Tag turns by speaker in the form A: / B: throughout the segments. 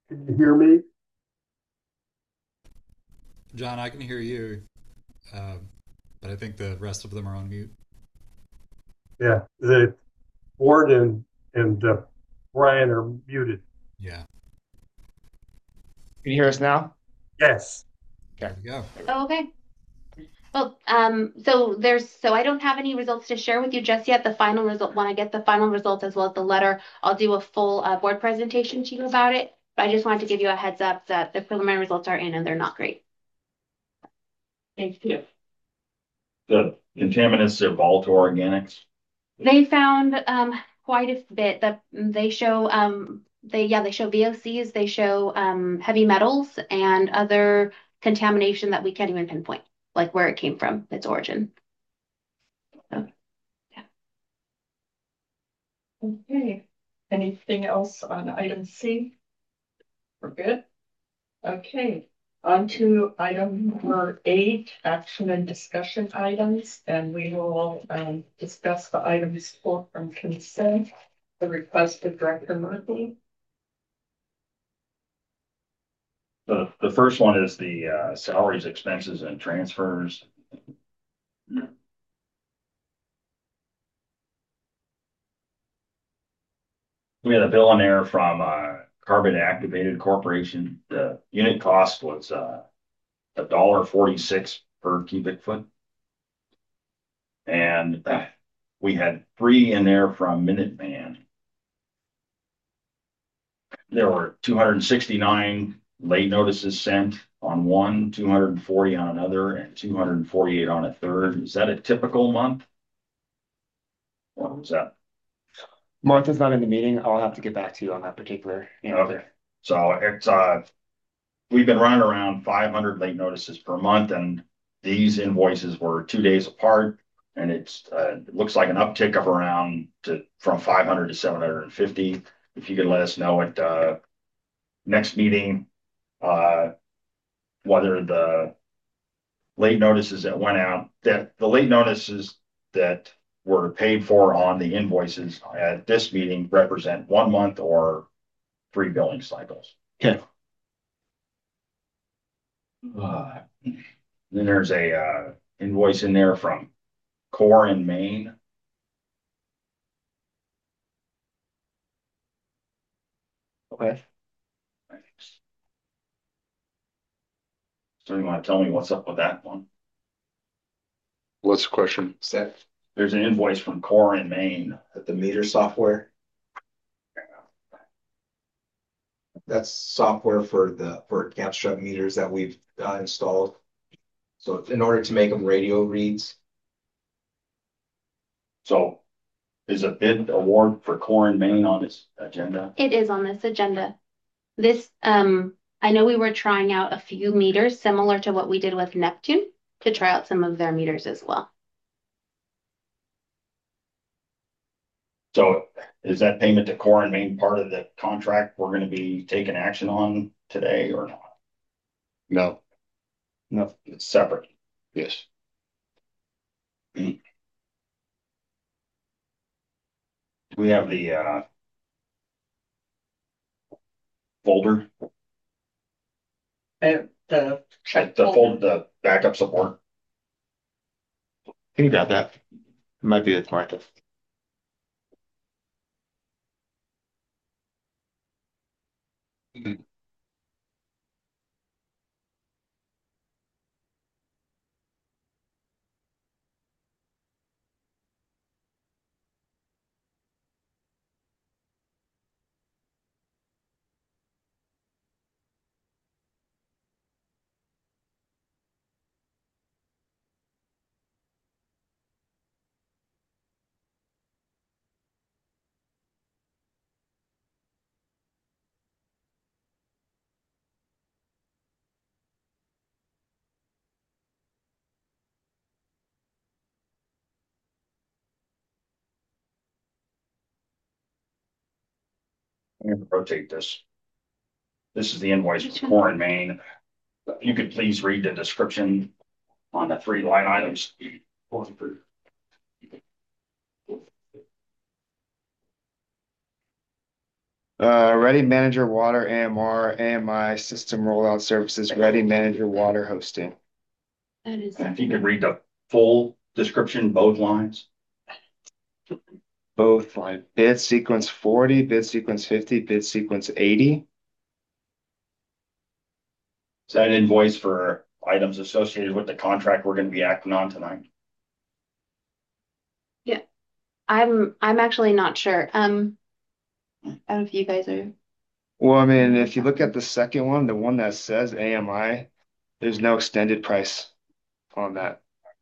A: Can you hear me?
B: John, I can hear you, uh, but I think the rest of them are on mute.
A: Yeah, the board and Brian are muted.
B: Yeah,
C: Can you hear us now?
A: Yes.
B: there
C: Okay.
B: we go.
D: Oh, okay. Well, so I don't have any results to share with you just yet. The final result, when I get the final results as well as the letter, I'll do a full board presentation to you about it. But I just wanted to give you a heads up that the preliminary results are in and they're not great.
E: Thank you. The contaminants evolved to organics.
D: They found quite a bit that they show VOCs, they show heavy metals and other contamination that we can't even pinpoint, like where it came from, its origin. So, yeah.
E: Okay. Anything else on item C? We're good. Okay. On to item number 8, action and discussion items, and we will discuss the items pulled from consent. The request of Director Murphy. The first one is the salaries, expenses, and transfers. We had a bill in there from Carbon Activated Corporation. The unit cost was $1.46 per cubic foot. And we had 3 in there from Minuteman. There were 269 late notices sent on one, 240 on another, and 248 on a third. Is that a typical month? What was that?
C: Martha's not in the meeting. I'll have to get back to you on that particular answer.
E: Okay. So it's we've been running around 500 late notices per month, and these invoices were 2 days apart, and it looks like an uptick of around from 500 to 750. If you could let us know at next meeting uh, whether the late notices that went out, that the late notices that were paid for on the invoices at this meeting represent 1 month or 3 billing cycles.
C: Okay.
E: Then there's a invoice in there from Core in Maine.
C: Okay.
E: So you want to tell me what's up with that one?
F: What's the question?
G: Is that
E: There's an invoice from Core in Maine.
G: the meter software? That's software for camp strut meters that we've installed. So in order to make them radio reads,
E: So is a bid award for Core in Maine on its agenda?
D: It is on this agenda. This, I know we were trying out a few meters similar to what we did with Neptune to try out some of their meters as well.
E: So is that payment to Core in Maine part of the contract we're going to be taking action on today or not?
F: No.
C: No.
E: It's separate.
F: Yes.
E: We have the folder,
H: The check
E: the backup support.
C: Can you grab that? It might be with Martha.
E: I'm going to rotate this. This is the invoice for Core in Maine. If you could please read the description on the 3 line items.
H: Ready Manager Water AMR, AMI System Rollout Services, Ready Manager Water Hosting.
D: That is,
E: And if you could read the full description, both lines.
H: Both line bid sequence 40, bid sequence 50, bid sequence 80.
E: Is that invoice for items associated with the contract we're gonna be acting on tonight?
D: I'm actually not sure. I don't know if you guys are.
H: Well, I mean, if you look at the second one, the one that says AMI, there's no extended price on that.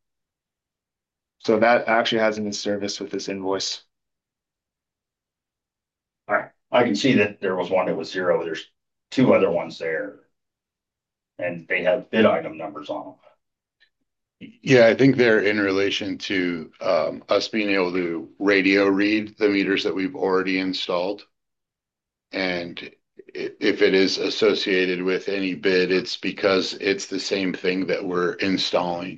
H: So that actually hasn't been serviced with this invoice.
E: All right, I can see that there was one that was zero. There's two other ones there. And they have bid item numbers on them.
F: Yeah, I think they're in relation to us being able to radio read the meters that we've already installed. And if it is associated with any bid, it's because it's the same thing that we're installing.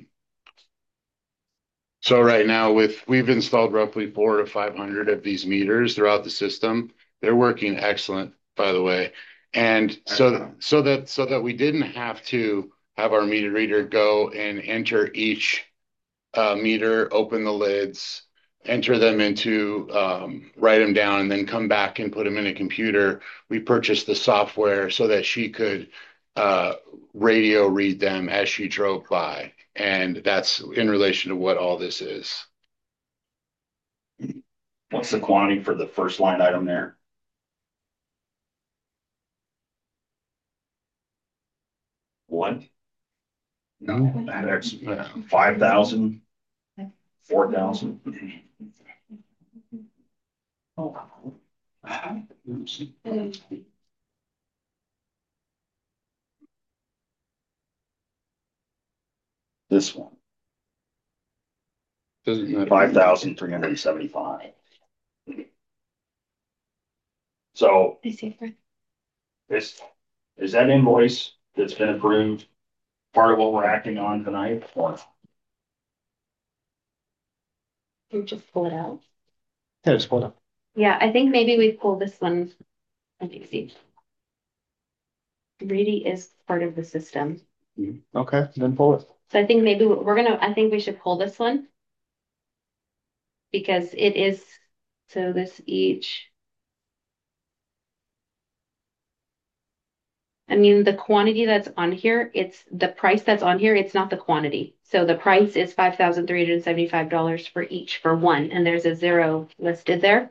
F: So right now we've installed roughly 400 to 500 of these meters throughout the system. They're working excellent, by the way. And so that we didn't have to have our meter reader go and enter each meter, open the lids, enter them into, write them down, and then come back and put them in a computer. We purchased the software so that she could radio read them as she drove by. And that's in relation to what all this is.
E: What's the quantity for the first line item there? One? No, that's 5,000, 4,000. This one,
F: Doesn't matter.
E: 5,375. So
D: I see it.
E: is that invoice that's been approved part of what we're acting on tonight? Or
D: You just pull it out.
H: Yeah, just hold up.
D: Yeah, I think maybe we pull this one. Let me see. Reedy is part of the system.
H: Okay, then pull it.
D: So I think maybe I think we should pull this one. Because it is, so this each. I mean, the quantity that's on here, it's the price that's on here, it's not the quantity. So the price is $5,375 for each for one, and there's a zero listed there.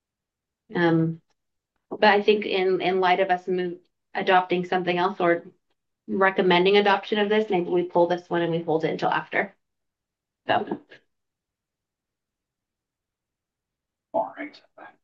D: But I think in light of us adopting something else or recommending adoption of this, maybe we pull this one and we hold it until after. So
E: all right.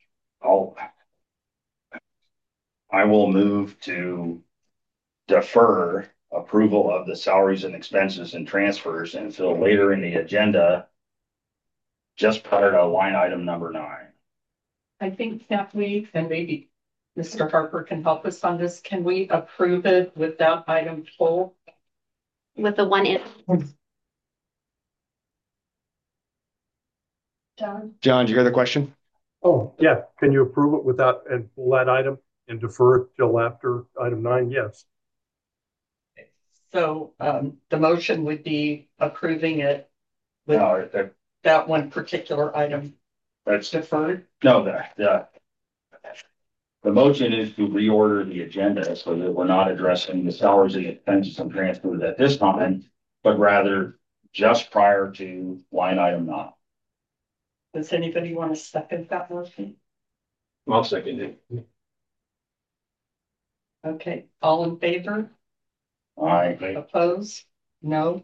E: I will move to defer approval of the salaries and expenses and transfers until later in the agenda, just prior to line item number 9.
I: I think that we, and maybe Mr. Harper can help us on this, can we approve it without item 4?
D: with the one in.
I: John?
H: John, did you hear the question?
A: Oh, yeah. Can you approve it without and pull that item and defer it till after item 9? Yes.
I: So the motion would be approving it with
E: No,
I: that one particular item
E: that's
I: deferred.
E: no, the motion is to reorder the agenda so that we're not addressing the salaries and expenses and transfers at this time, but rather just prior to line item 9.
I: Does anybody want to second that motion?
F: I'll second it.
I: Okay, all in favor? Oppose? No?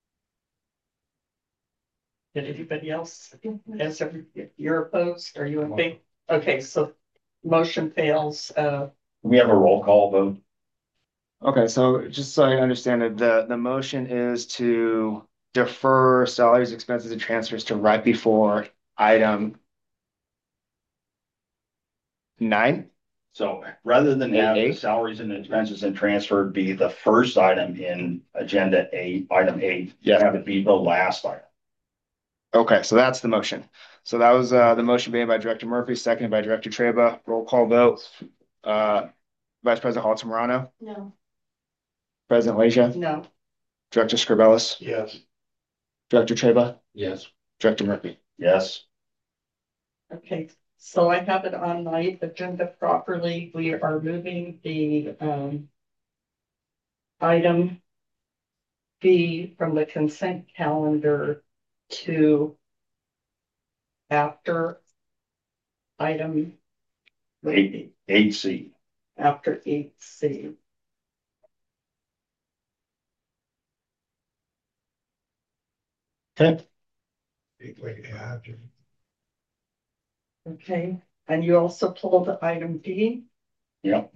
I: Did anybody else? You're opposed? Are you in favor? Okay, so motion fails.
E: We have a roll call vote.
H: Okay, so just so I understand it, the motion is to defer salaries, expenses, and transfers to right before item 9.
E: So rather than have the
H: Eight.
E: salaries and expenses and transfer be the first item in agenda 8, item 8,
H: Yeah.
E: have it be the last item.
H: Okay, so that's the motion. So that was the motion made by Director Murphy, seconded by Director Treba. Roll call vote. Vice President Altamirano,
D: No.
H: President Leisha,
I: No.
H: Director Scribellis,
A: Yes.
H: Director Treba,
C: Yes.
H: Director Murphy.
E: Yes.
I: Okay, so I have it on my agenda properly. We are moving the item B from the consent calendar to after item,
E: Eight C.
I: after 8C.
C: Okay.
I: Okay, and you also pulled item D.
E: Yep.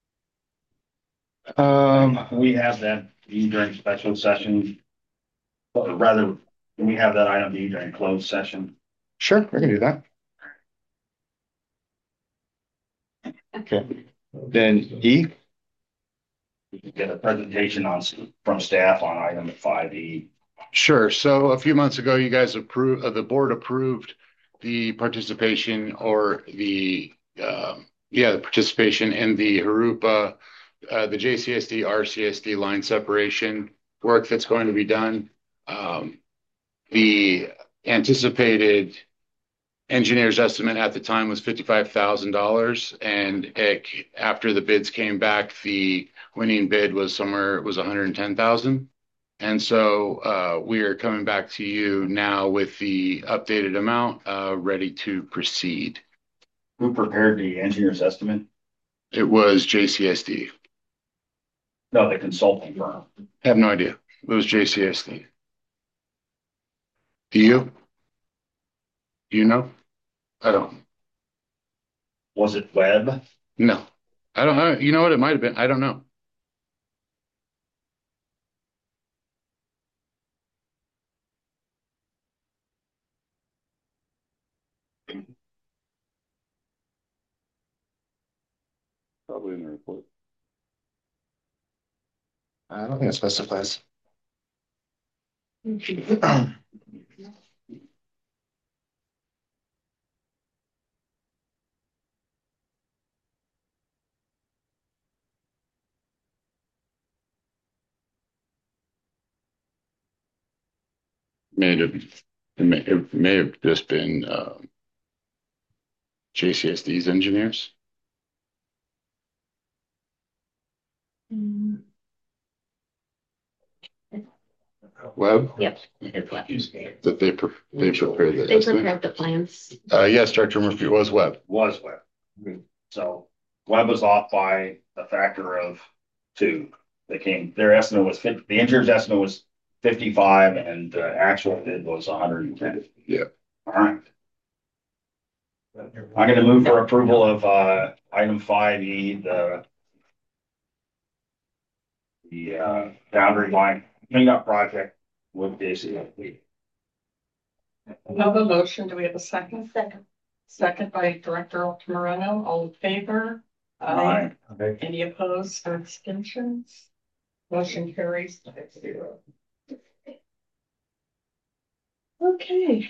E: We have that B during special session. Or rather, we have that item B during closed session.
H: Sure, we can do that. Okay, then E.
E: Get a presentation from staff on item 5E.
F: Sure. So a few months ago, you guys approved, the board approved the participation or the participation in the Harupa, the JCSD, RCSD line separation work that's going to be done. The anticipated engineer's estimate at the time was $55,000, and after the bids came back, the winning bid was 110,000. And so we are coming back to you now with the updated amount, ready to proceed.
E: Who prepared the engineer's estimate?
F: It was JCSD.
E: No, the consulting firm.
F: I have no idea. It was JCSD. Do you? Do you know? I don't.
E: Was it Webb?
F: No. I don't know. You know what? It might have been. I don't know. Probably in the report.
H: I don't think it specifies.
F: It may have just been JCSD's engineers. Webb?
D: Yep. It's Webb.
F: That they prepared the
D: They
F: estimate.
D: prepared the plans.
F: Yes, Director Murphy, was Webb.
E: Was Webb. So Webb was off by a factor of 2. Their estimate was the engineer's estimate was 55 and the actual bid was 110.
F: Yeah.
E: All right. I'm going to move for approval of item 5E, the boundary line cleanup project with JCSD.
I: I have a motion. Do we have a second?
D: Second.
I: Second by Director Altamirano. All in favor?
E: Aye.
I: Any opposed or abstentions? Motion carries 5-0. Okay,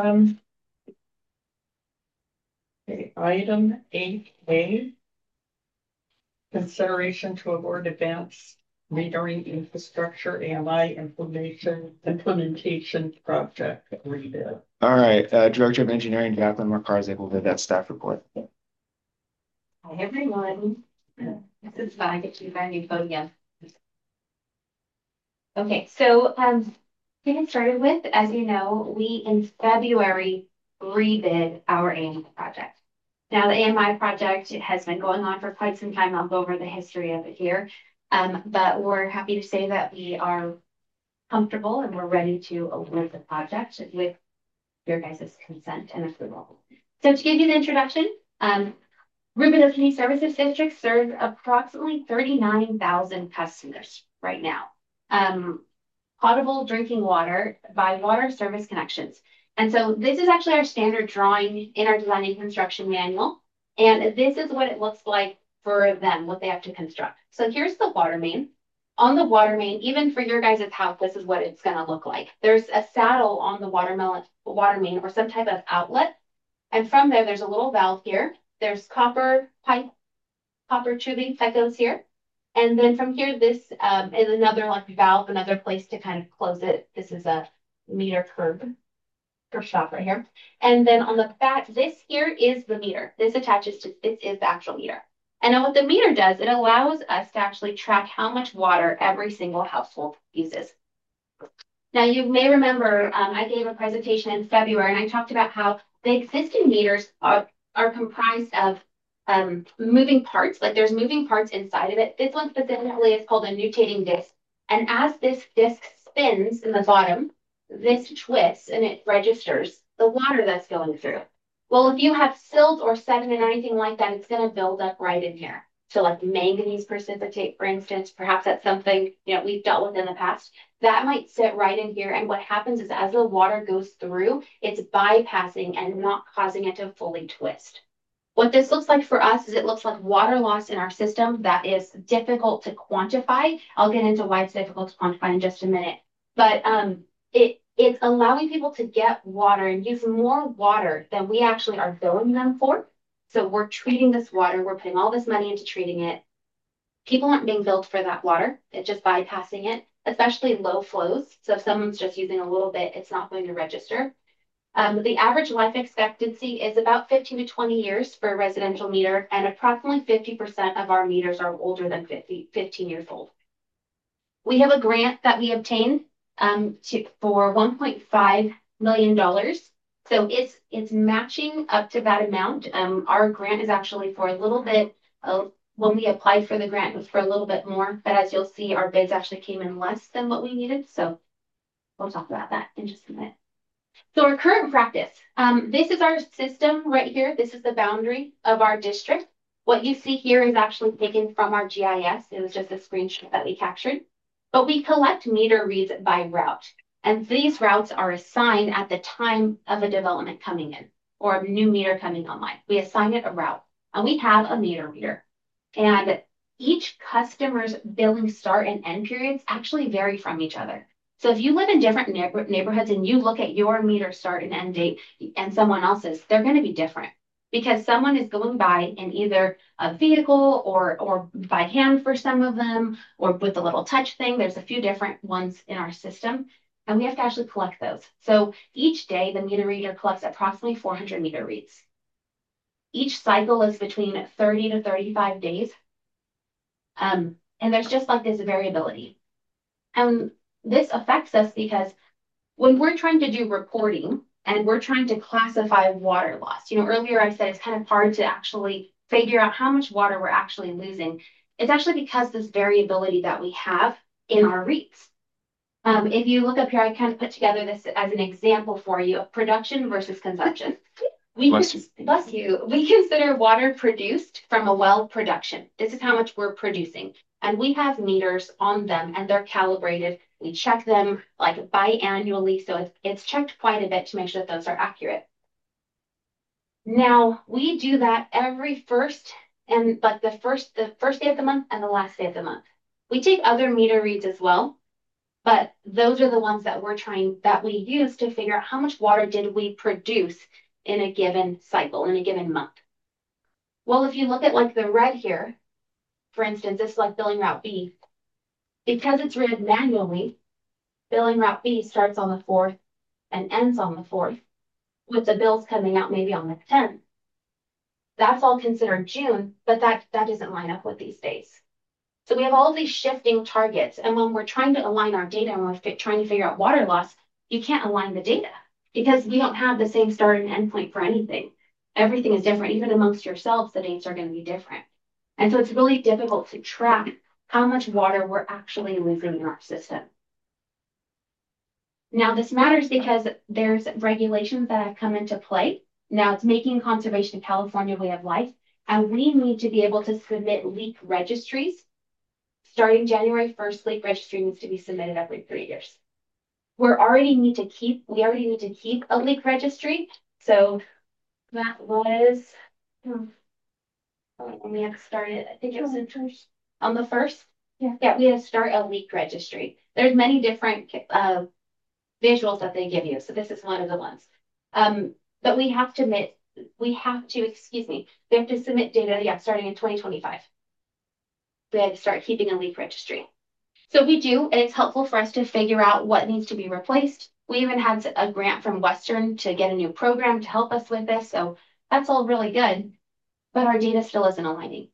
I: okay, item 8A. Consideration to award advanced metering infrastructure AMI implementation project rebid.
H: All right, Director of Engineering, Jacqueline McCarthy will do that staff report.
D: Hi, everyone. This is fun. I get to use our new podium. Okay, so getting started with, as you know, we in February rebid our AMI project. Now, the AMI project has been going on for quite some time. I'll go over the history of it here. But we're happy to say that we are comfortable and we're ready to award the project with your guys' consent and approval. So to give you the introduction, Rubidoux Community Services District serves approximately 39,000 customers right now. Potable drinking water by water service connections. And so this is actually our standard drawing in our design and construction manual. And this is what it looks like for them, what they have to construct. So here's the water main. On the water main, even for your guys' house, this is what it's going to look like. There's a saddle on the water main or some type of outlet. And from there's a little valve here. There's copper pipe copper tubing that goes here. And then from here, this is another like valve, another place to kind of close it. This is a meter curb stop right here. And then on the back, this here is the meter. This attaches to, this is the actual meter. And now what the meter does, it allows us to actually track how much water every single household uses. Now you may remember I gave a presentation in February and I talked about how the existing meters are comprised of moving parts, like there's moving parts inside of it. This one specifically is called a nutating disc. And as this disc spins in the bottom, this twists and it registers the water that's going through. Well, if you have silt or sediment or anything like that, it's going to build up right in here. So like manganese precipitate, for instance, perhaps that's something, you know, we've dealt with in the past. That might sit right in here. And what happens is as the water goes through, it's bypassing and not causing it to fully twist. What this looks like for us is it looks like water loss in our system that is difficult to quantify. I'll get into why it's difficult to quantify in just a minute. But it's allowing people to get water and use more water than we actually are billing them for. So we're treating this water, we're putting all this money into treating it. People aren't being billed for that water, it's just bypassing it, especially low flows. So if someone's just using a little bit, it's not going to register. The average life expectancy is about 15 to 20 years for a residential meter, and approximately 50% of our meters are older than 15 years old. We have a grant that we obtained for $1.5 million. So it's matching up to that amount. Our grant is actually for a little bit, when we applied for the grant, it was for a little bit more, but as you'll see, our bids actually came in less than what we needed. So we'll talk about that in just a minute. So our current practice, this is our system right here. This is the boundary of our district. What you see here is actually taken from our GIS. It was just a screenshot that we captured. But we collect meter reads by route. And these routes are assigned at the time of a development coming in or a new meter coming online. We assign it a route and we have a meter reader. And each customer's billing start and end periods actually vary from each other. So if you live in different neighborhoods and you look at your meter start and end date and someone else's, they're going to be different because someone is going by in either a vehicle or by hand for some of them or with a little touch thing. There's a few different ones in our system and we have to actually collect those. So each day the meter reader collects approximately 400 meter reads. Each cycle is between 30 to 35 days. And there's just like this variability. And this affects us because when we're trying to do reporting and we're trying to classify water loss, you know, earlier I said it's kind of hard to actually figure out how much water we're actually losing. It's actually because this variability that we have in our reads. If you look up here, I kind of put together this as an example for you of production versus consumption. Bless you. We consider water produced from a well production. This is how much we're producing. And we have meters on them and they're calibrated. We check them like biannually. So it's checked quite a bit to make sure that those are accurate. Now we do that every first and like the first day of the month and the last day of the month. We take other meter reads as well, but those are the ones that we use to figure out how much water did we produce in a given cycle, in a given month. Well, if you look at like the red here, for instance, this is like billing route B. Because it's read manually, billing route B starts on the 4th and ends on the 4th, with the bills coming out maybe on the 10th. That's all considered June, but that doesn't line up with these days. So we have all these shifting targets. And when we're trying to align our data and we're trying to figure out water loss, you can't align the data because we don't have the same start and end point for anything. Everything is different. Even amongst yourselves, the dates are going to be different. And so it's really difficult to track how much water we're actually losing in our system. Now, this matters because there's regulations that have come into play. Now, it's Making Conservation California Way of Life, and we need to be able to submit leak registries. Starting January 1st, leak registry needs to be submitted every 3 years. We already need to keep a leak registry. So that was, when we had to start it, I think it was on the 1st. Yeah, we had to start a leak registry. There's many different visuals that they give you. So this is one of the ones. But we have to submit data, starting in 2025. we had to start keeping a leak registry. So we do, and it's helpful for us to figure out what needs to be replaced. We even had a grant from Western to get a new program to help us with this. So that's all really good, but our data still isn't aligning.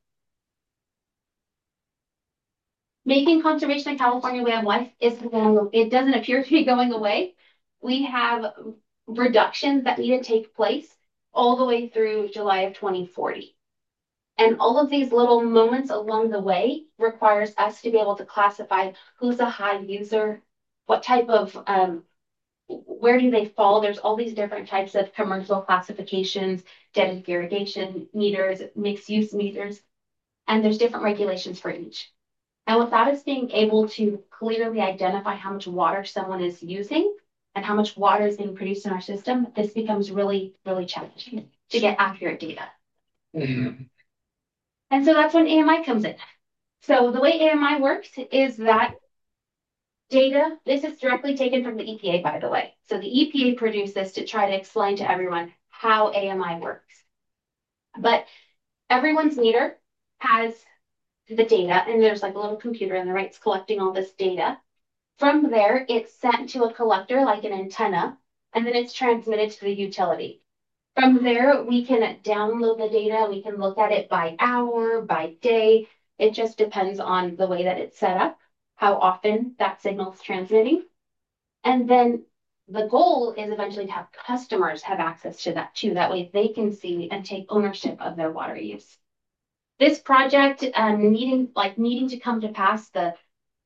D: Making conservation a California way of life it doesn't appear to be going away. We have reductions that need to take place all the way through July of 2040. And all of these little moments along the way requires us to be able to classify who's a high user, what type of, where do they fall? There's all these different types of commercial classifications, dedicated irrigation meters, mixed use meters, and there's different regulations for each. And without us being able to clearly identify how much water someone is using and how much water is being produced in our system, this becomes really, really challenging to get accurate data. And so that's when AMI comes in. So the way AMI works is that data, this is directly taken from the EPA, by the way. So the EPA produced this to try to explain to everyone how AMI works. But everyone's meter has the data, and there's like a little computer in the right, it's collecting all this data. From there, it's sent to a collector like an antenna, and then it's transmitted to the utility. From there, we can download the data. We can look at it by hour, by day. It just depends on the way that it's set up, how often that signal is transmitting. And then the goal is eventually to have customers have access to that too. That way they can see and take ownership of their water use. This project needing to come to pass, the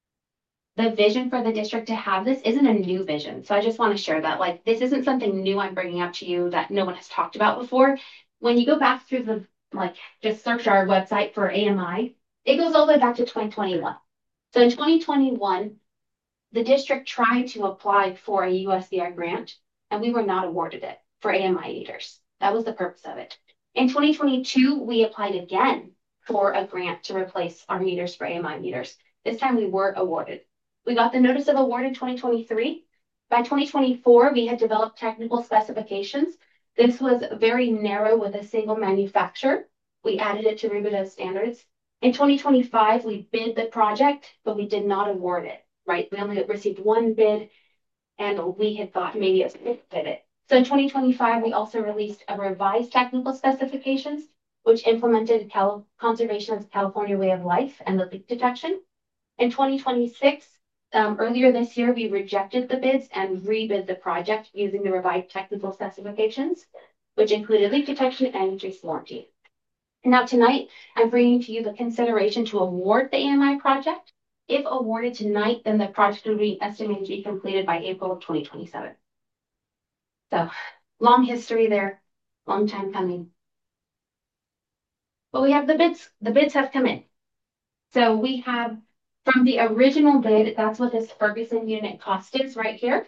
D: vision for the district to have this isn't a new vision. So I just want to share that. Like, this isn't something new I'm bringing up to you that no one has talked about before. When you go back through the, just search our website for AMI, it goes all the way back to 2021. So in 2021, the district tried to apply for a USDR grant, and we were not awarded it for AMI meters. That was the purpose of it. In 2022, we applied again for a grant to replace our meters for AMI meters. This time we were awarded. We got the notice of award in 2023. By 2024, we had developed technical specifications. This was very narrow with a single manufacturer. We added it to RIBEDA standards. In 2025, we bid the project, but we did not award it, right? We only received one bid, and we had thought maybe it was bid it. So in 2025, we also released a revised technical specifications, which implemented conservation as a California way of life and the leak detection. In 2026, earlier this year, we rejected the bids and rebid the project using the revised technical specifications, which included leak detection and increased warranty. Now tonight, I'm bringing to you the consideration to award the AMI project. If awarded tonight, then the project will be estimated to be completed by April of 2027. So long history there, long time coming. But we have the bids. The bids have come in. So we have from the original bid, that's what this Ferguson unit cost is right here.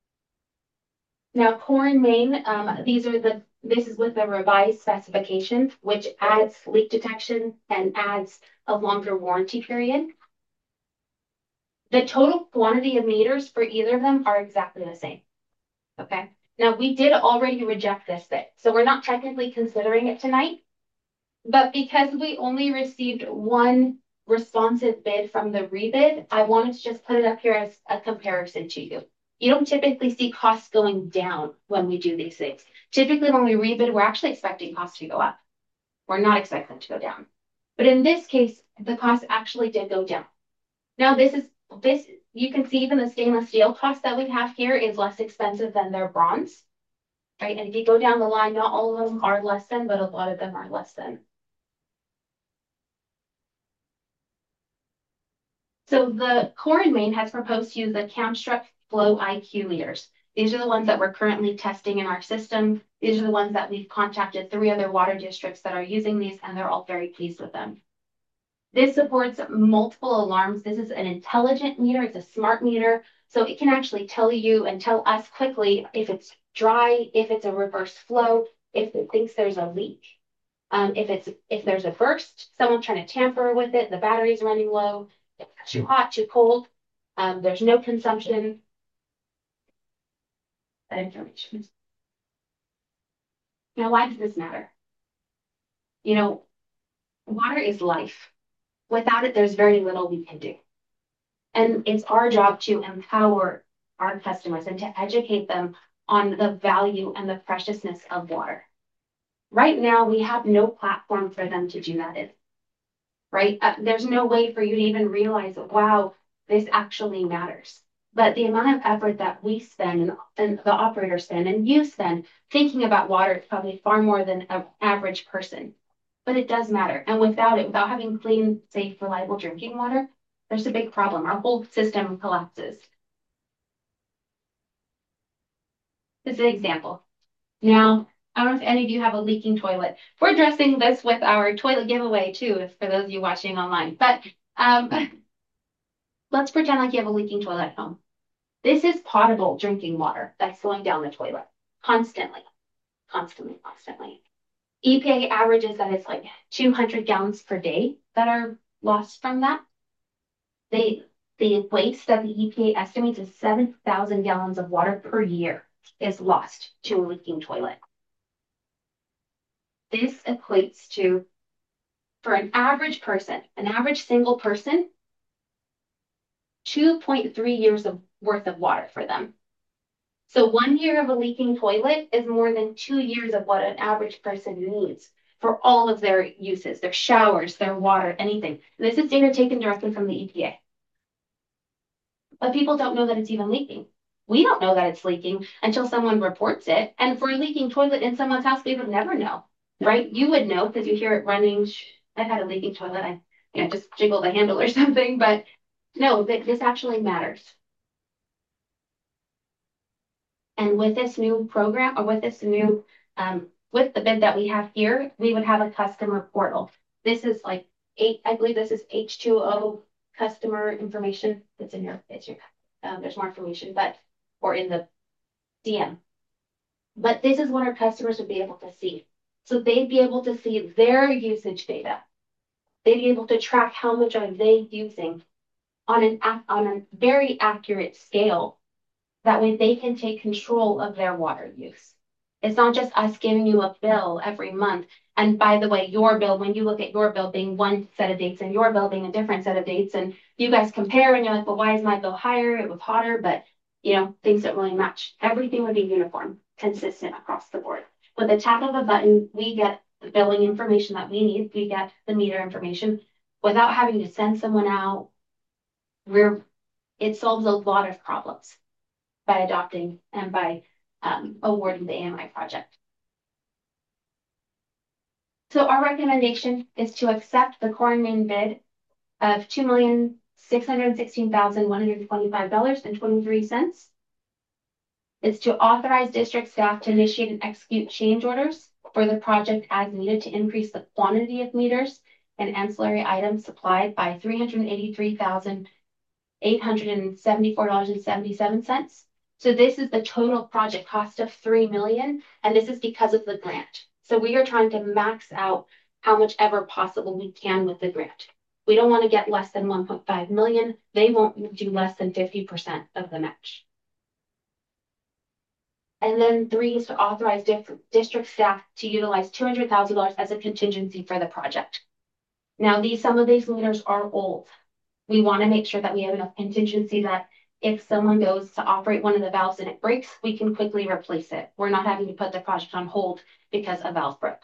D: Now, Core and Main, this is with the revised specification, which adds leak detection and adds a longer warranty period. The total quantity of meters for either of them are exactly the same. Okay. Now, we did already reject this bid, so we're not technically considering it tonight. But because we only received one responsive bid from the rebid, I wanted to just put it up here as a comparison to you. You don't typically see costs going down when we do these things. Typically, when we rebid, we're actually expecting costs to go up. We're not expecting them to go down. But in this case, the cost actually did go down. Now, you can see even the stainless steel cost that we have here is less expensive than their bronze, right? And if you go down the line, not all of them are less than, but a lot of them are less than. So the Core and Main has proposed to use the Camstruck Flow IQ meters. These are the ones that we're currently testing in our system. These are the ones that we've contacted 3 other water districts that are using these, and they're all very pleased with them. This supports multiple alarms. This is an intelligent meter. It's a smart meter. So it can actually tell you and tell us quickly if it's dry, if it's a reverse flow, if it thinks there's a leak. If there's a burst, someone trying to tamper with it, the battery's running low, it's too hot, too cold, there's no consumption. That information. Now, why does this matter? You know, water is life. Without it, there's very little we can do. And it's our job to empower our customers and to educate them on the value and the preciousness of water. Right now, we have no platform for them to do that in, right? There's no way for you to even realize, wow, this actually matters. But the amount of effort that we spend and the operators spend and you spend thinking about water is probably far more than an average person. But it does matter. And without it, without having clean, safe, reliable drinking water, there's a big problem. Our whole system collapses. This is an example. Now, I don't know if any of you have a leaking toilet. We're addressing this with our toilet giveaway too, for those of you watching online. But let's pretend like you have a leaking toilet at home. This is potable drinking water that's going down the toilet constantly, constantly, constantly. EPA averages that it's like 200 gallons per day that are lost from that. The waste that the EPA estimates is 7,000 gallons of water per year is lost to a leaking toilet. This equates to, for an average person, an average single person, 2.3 years of worth of water for them. So 1 year of a leaking toilet is more than 2 years of what an average person needs for all of their uses, their showers, their water, anything. This is data taken directly from the EPA. But people don't know that it's even leaking. We don't know that it's leaking until someone reports it. And for a leaking toilet in someone's house, we would never know, right? You would know because you hear it running. I've had a leaking toilet. I just jiggle the handle or something, but no, this actually matters. And with this new program, or with this new, with the bid that we have here, we would have a customer portal. This is like I believe this is H2O customer information that's in your, there's more information, but, or in the DM. But this is what our customers would be able to see. So they'd be able to see their usage data. They'd be able to track how much are they using on a very accurate scale. That way they can take control of their water use. It's not just us giving you a bill every month. And by the way, your bill, when you look at your bill being one set of dates and your bill being a different set of dates, and you guys compare and you're like, well, why is my bill higher? It was hotter, but things don't really match. Everything would be uniform, consistent across the board. With the tap of a button, we get the billing information that we need. We get the meter information without having to send someone out. It solves a lot of problems by adopting and by awarding the AMI project. So our recommendation is to accept the Core & Main bid of $2,616,125.23. It's to authorize district staff to initiate and execute change orders for the project as needed to increase the quantity of meters and ancillary items supplied by $383,874.77. So this is the total project cost of $3 million, and this is because of the grant. So we are trying to max out how much ever possible we can with the grant. We don't want to get less than 1.5 million. They won't do less than 50% of the match. And then 3 is to authorize district staff to utilize $200,000 as a contingency for the project. Now, some of these meters are old. We want to make sure that we have enough contingency that if someone goes to operate one of the valves and it breaks, we can quickly replace it. We're not having to put the project on hold because a valve broke.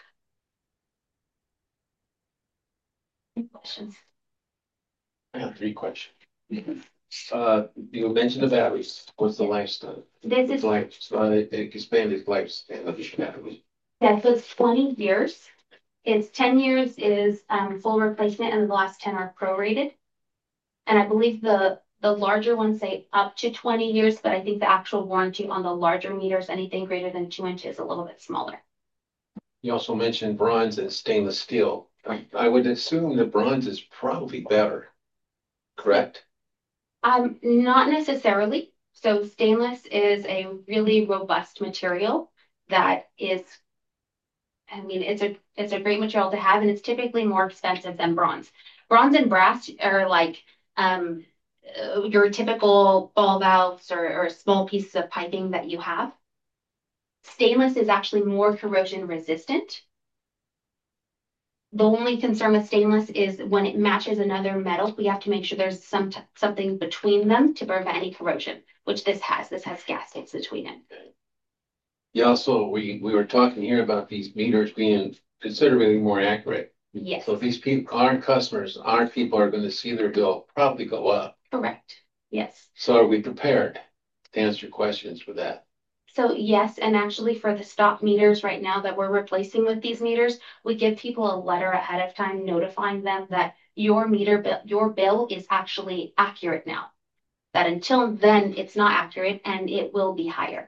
D: Any questions?
J: I have 3 questions. You mentioned the batteries. What's the lifespan?
D: This is
J: expanded lifespan of the batteries.
D: Yeah, so it's 20 years. It's 10 years is full replacement, and the last 10 are prorated. And I believe the larger ones say up to 20 years, but I think the actual warranty on the larger meters, anything greater than 2 inches, a little bit smaller.
J: You also mentioned bronze and stainless steel. I would assume that bronze is probably better, correct?
D: Not necessarily. So stainless is a really robust material that is, it's a great material to have, and it's typically more expensive than bronze. Bronze and brass are like your typical ball valves or small pieces of piping that you have. Stainless is actually more corrosion resistant. The only concern with stainless is when it matches another metal, we have to make sure there's something between them to prevent any corrosion, which this has. This has gaskets between it.
J: Yeah, also, we were talking here about these meters being considerably more accurate.
D: Yes,
J: So if these people, our customers, our people are gonna see their bill probably go up.
D: correct. Yes.
J: So are we prepared to answer questions for that?
D: So yes, and actually for the stop meters right now that we're replacing with these meters, we give people a letter ahead of time notifying them that your bill is actually accurate now. That until then, it's not accurate and it will be higher.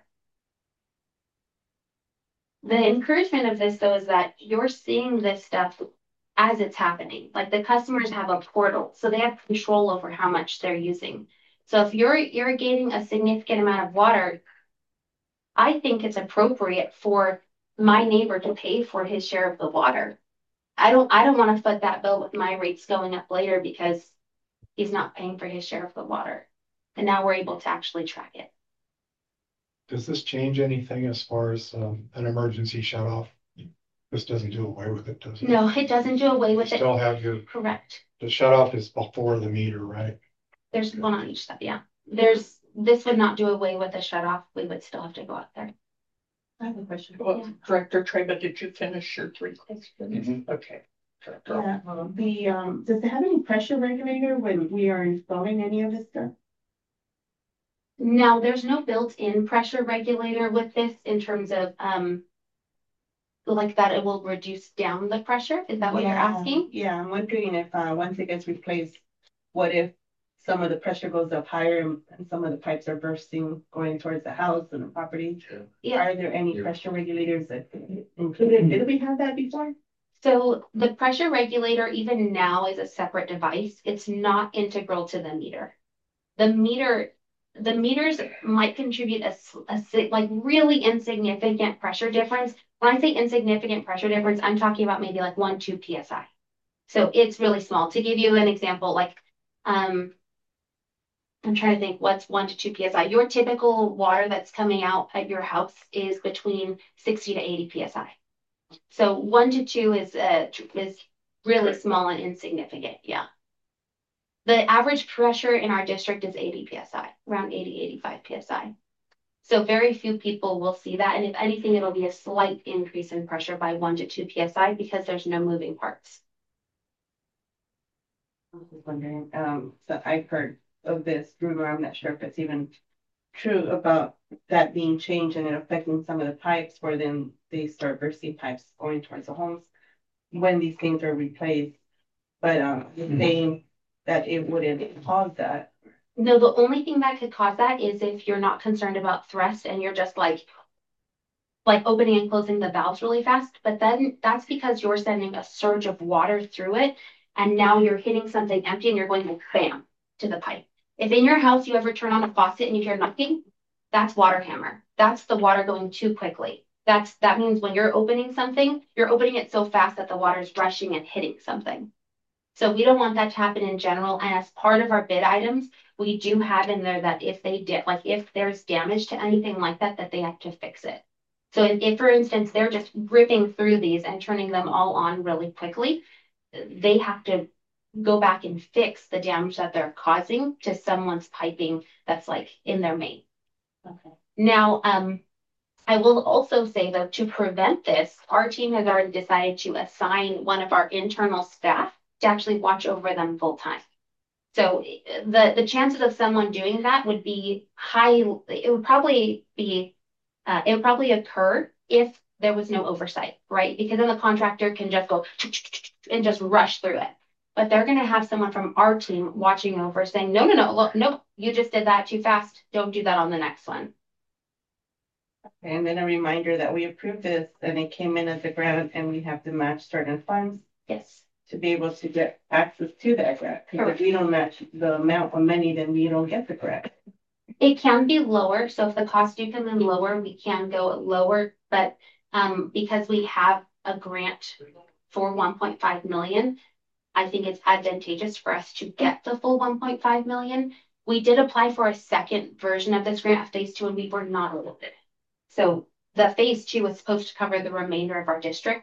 D: The encouragement of this though is that you're seeing this stuff as it's happening. Like the customers have a portal, so they have control over how much they're using. So if you're irrigating a significant amount of water, I think it's appropriate for my neighbor to pay for his share of the water. I don't want to foot that bill with my rates going up later because he's not paying for his share of the water. And now we're able to actually track it.
K: Does this change anything as far as an emergency shut off? This doesn't do away with it, does it?
D: No, it doesn't do away with
K: You
D: it.
K: still have your,
D: Correct.
K: the shut off is before the meter, right?
D: There's one on each side, yeah. This would not do away with the shut off. We would still have to go out there.
I: I have a question.
D: Yeah.
I: Well, Director Treba, did you finish your 3 questions?
J: Mhm.
I: Okay. Director.
L: Yeah, does it have any pressure regulator when we are installing any of this stuff?
D: Now, there's no built-in pressure regulator with this in terms of, like that it will reduce down the pressure. Is that what you're asking?
L: Yeah, I'm wondering if, once it gets replaced, what if some of the pressure goes up higher and some of the pipes are bursting going towards the house and the property?
D: Yeah.
L: Are there any pressure regulators that included? Did we have that before?
D: So the pressure regulator even now is a separate device. It's not integral to the meter. The meters might contribute like really insignificant pressure difference. When I say insignificant pressure difference, I'm talking about maybe like 1-2 psi. So it's really small. To give you an example, like I'm trying to think what's 1-2 psi. Your typical water that's coming out at your house is between 60 to 80 psi. So 1 to 2 is really small and insignificant. Yeah. The average pressure in our district is 80 psi, around 80-85 psi. So very few people will see that. And if anything, it'll be a slight increase in pressure by 1-2 psi because there's no moving parts.
L: I was just wondering, so I've heard of this rumor, I'm not sure if it's even true about that being changed and it affecting some of the pipes where then they start bursting pipes going towards the homes when these things are replaced. But saying that it wouldn't cause that.
D: No, the only thing that could cause that is if you're not concerned about thrust and you're just like opening and closing the valves really fast. But then that's because you're sending a surge of water through it. And now you're hitting something empty and you're going to bam to the pipe. If in your house you ever turn on a faucet and you hear knocking, that's water hammer. That's the water going too quickly. That means when you're opening something, you're opening it so fast that the water's rushing and hitting something. So we don't want that to happen in general. And as part of our bid items, we do have in there that if they did, like if there's damage to anything like that, that they have to fix it. So if for instance, they're just ripping through these and turning them all on really quickly, they have to go back and fix the damage that they're causing to someone's piping that's like in their main.
L: Okay.
D: Now, I will also say though, to prevent this, our team has already decided to assign one of our internal staff to actually watch over them full time. So the chances of someone doing that would be high. It would probably occur if there was no oversight, right? Because then the contractor can just go and just rush through it. But they're going to have someone from our team watching over saying, no, look, no, you just did that too fast. Don't do that on the next one.
L: Okay, and then a reminder that we approved this and it came in as a grant and we have to match certain funds.
D: Yes.
L: To be able to get access to that grant. Because if we don't match the amount of money, then we don't get the grant.
D: It can be lower. So if the costs do come in lower, we can go lower. But because we have a grant for 1.5 million, I think it's advantageous for us to get the full 1.5 million. We did apply for a second version of this grant, phase 2, and we were not awarded. So the phase 2 was supposed to cover the remainder of our district.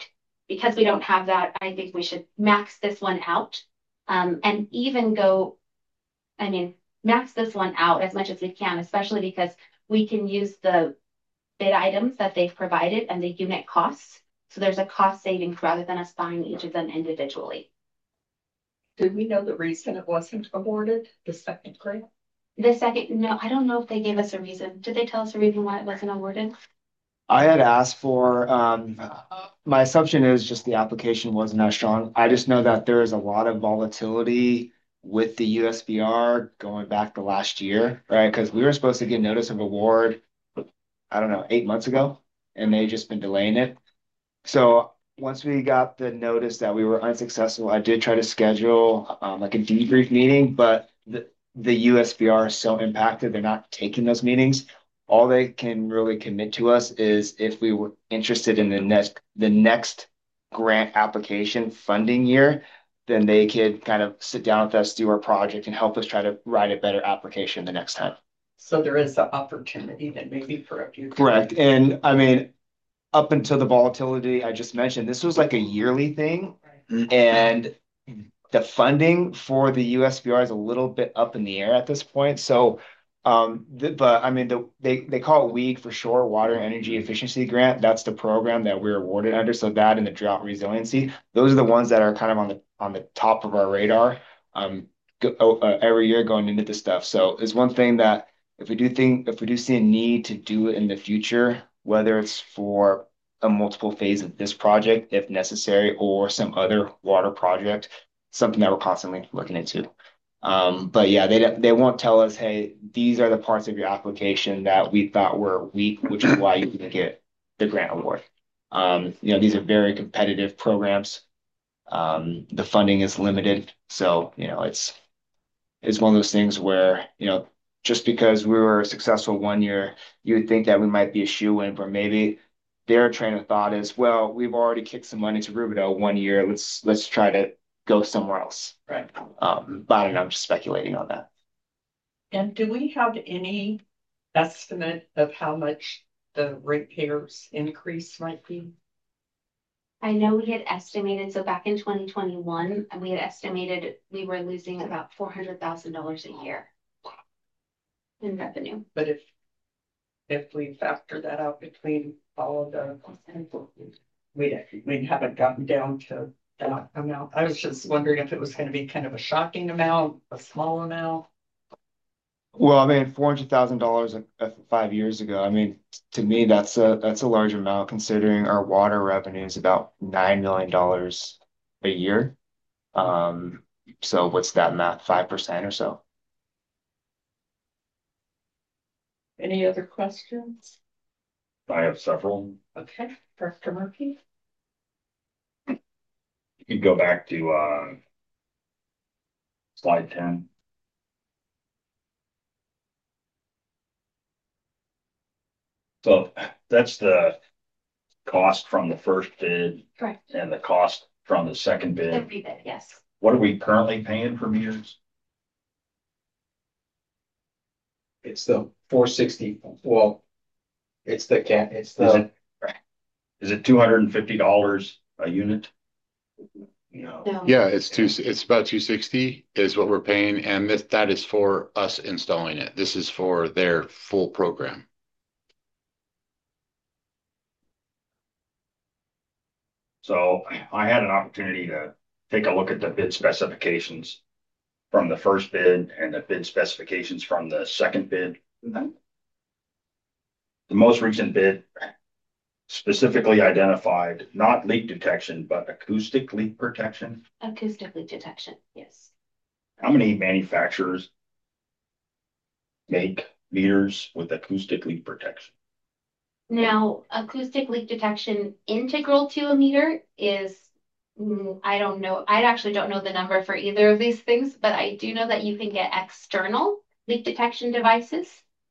D: because we don't have that, I think we should max this one out. And even go, I mean, max this one out as much as we can, especially because we can use the bid items that they've provided and the unit costs. So there's a cost savings rather than us buying each of them individually.
I: Do we know the reason it wasn't awarded, the second grant?
D: The second, no, I don't know if they gave us a reason. Did they tell us a reason why it wasn't awarded?
H: I had asked for, my assumption is just the application wasn't as strong. I just know that there is a lot of volatility with the USBR going back to last year, right? Because we were supposed to get notice of award, I don't know, 8 months ago, and they've just been delaying it. So once we got the notice that we were unsuccessful, I did try to schedule like a debrief meeting, but the USBR is so impacted, they're not taking those meetings. All they can really commit to us is if we were interested in the next grant application funding year, then they could kind of sit down with us, do our project, and help us try to write a better application the next time.
I: So there is an opportunity that maybe for a few.
H: Correct. And I mean, up until the volatility I just mentioned, this was like a yearly thing. And the funding for the USBR is a little bit up in the air at this point. So, but I mean, they call it WEEG for short, Water and Energy Efficiency Grant. That's the program that we're awarded under. So that and the drought resiliency, those are the ones that are kind of on the top of our radar every year going into this stuff. So it's one thing that if we do see a need to do it in the future, whether it's for a multiple phase of this project, if necessary, or some other water project, something that we're constantly looking into. But yeah, they won't tell us, hey, these are the parts of your application that we thought were weak, which is why you didn't get the grant award. These are very competitive programs. The funding is limited, so it's one of those things where just because we were successful one year, you would think that we might be a shoo-in, but maybe their train of thought is, well, we've already kicked some money to Rubidoux one year. Let's try to go somewhere else.
I: Right.
H: But I don't know, I'm just speculating on that.
I: And do we have any estimate of how much the ratepayers increase might be?
D: I know we had estimated, so back in 2021, we had estimated we were losing about $400,000 a year in revenue.
I: But if we factor that out between all of the, we haven't gotten down to that amount. I was just wondering if it was going to be kind of a shocking amount, a small amount.
H: Well, I mean, $400,000 5 years ago. I mean, to me, that's a large amount considering our water revenue is about $9 million a year. So what's that math? 5% or so.
I: Any other questions?
E: I have several.
I: Okay, Director Murphy.
E: You can go back to slide 10. So that's the cost from the first bid.
D: Correct.
E: And the cost from the second bid.
D: The rebid, yes.
E: What are we currently paying for meters?
G: It's the 460. Well, it's the
E: Is it $250 a unit?
G: No.
F: Yeah, it's about 260 is what we're paying, and that is for us installing it. This is for their full program.
E: So I had an opportunity to take a look at the bid specifications from the first bid and the bid specifications from the second bid. The most recent bid specifically identified not leak detection, but acoustic leak protection.
D: Acoustic leak detection, yes.
E: How many manufacturers make meters with acoustic leak protection?
D: Now, acoustic leak detection integral to a meter is, I don't know. I actually don't know the number for either of these things, but I do know that you can get external leak detection devices.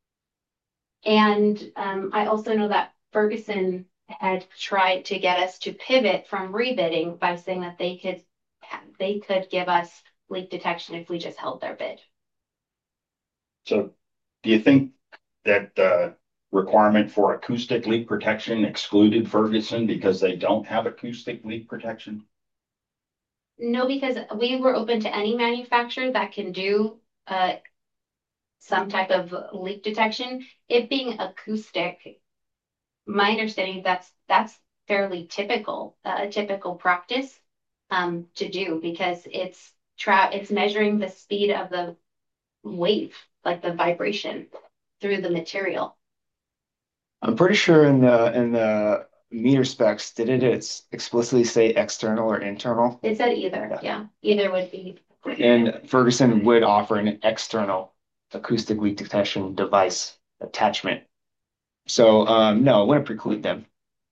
D: And I also know that Ferguson had tried to get us to pivot from rebidding by saying that they could give us leak detection if we just held their bid.
E: So do you think that requirement for acoustic leak protection excluded Ferguson because they don't have acoustic leak protection?
D: No, because we were open to any manufacturer that can do some type of leak detection. It being acoustic, my understanding that's fairly typical, typical practice to do because it's measuring the speed of the wave, like the vibration through the material.
H: I'm pretty sure in the meter specs, did it explicitly say external or internal?
D: It said either, yeah. Either would be.
H: And Ferguson would offer an external acoustic leak detection device attachment. So no, it wouldn't preclude them.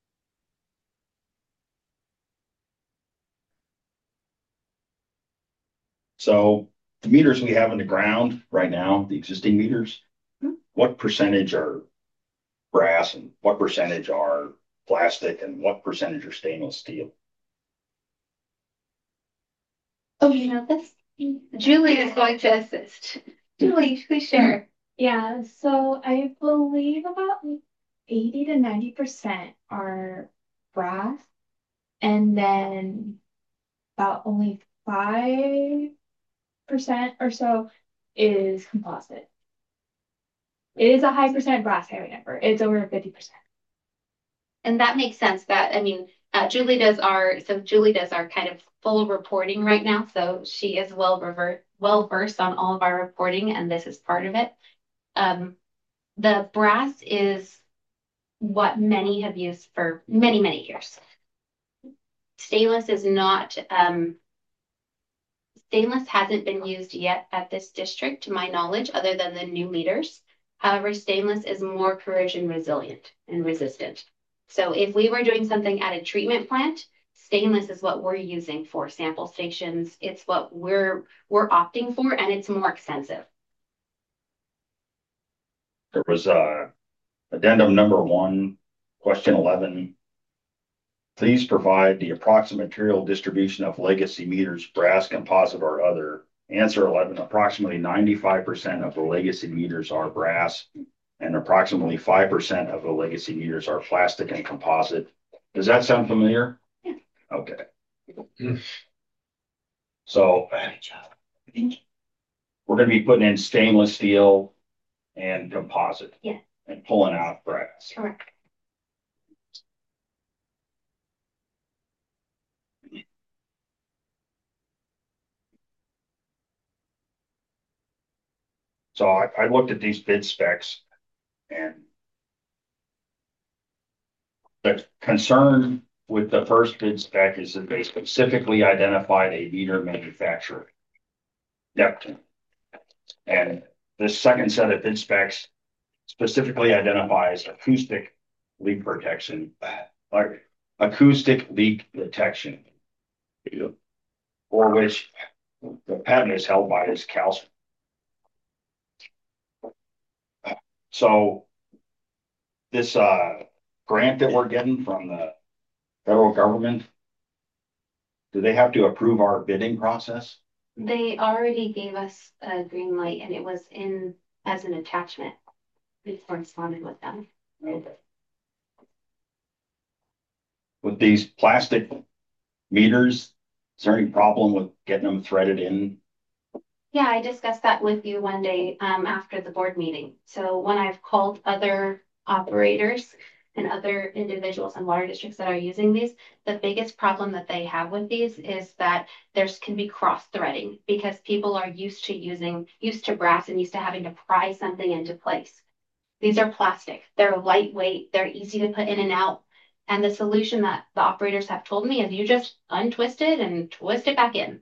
E: So the meters we have in the ground right now, the existing meters, what percentage are brass and what percentage are plastic and what percentage are stainless steel?
D: Oh, you know this? Julie is going to assist. Julie, please share.
M: Yeah, so I believe about 80 to 90% are brass, and then about only 5% or so is composite. It is a high percent brass, I remember. It's over 50%.
D: And that makes sense that, I mean, Julie does our kind of full reporting right now. So she is well versed on all of our reporting, and this is part of it. The brass is what many have used for many, many years. Stainless is not, stainless hasn't been used yet at this district, to my knowledge, other than the new meters. However, stainless is more corrosion resilient and resistant. So if we were doing something at a treatment plant, stainless is what we're using for sample stations. It's what we're opting for, and it's more expensive.
E: There was addendum number 1, question 11. Please provide the approximate material distribution of legacy meters, brass, composite, or other. Answer 11, approximately 95% of the legacy meters are brass and approximately 5% of the legacy meters are plastic and composite. Does that sound familiar?
D: Yeah.
E: Okay. So we're going to be putting in stainless steel and composite.
D: Yeah.
E: And pulling out brass.
D: Correct.
E: So I looked at these bid specs and the concern with the first bid spec is that they specifically identified a meter manufacturer, Neptune. And this second set of bid specs specifically identifies acoustic leak protection, like acoustic leak detection, for which the patent is held by is Calstrom. So this grant that we're getting from the federal government, do they have to approve our bidding process?
D: They already gave us a green light, and it was in as an attachment. We corresponded with them.
E: Okay. With these plastic meters, is there any problem with getting them threaded in?
D: Yeah, I discussed that with you one day after the board meeting. So when I've called other operators and other individuals and water districts that are using these, the biggest problem that they have with these is that there's can be cross threading because people are used to brass and used to having to pry something into place. These are plastic. They're lightweight. They're easy to put in and out. And the solution that the operators have told me is you just untwist it and twist it back in.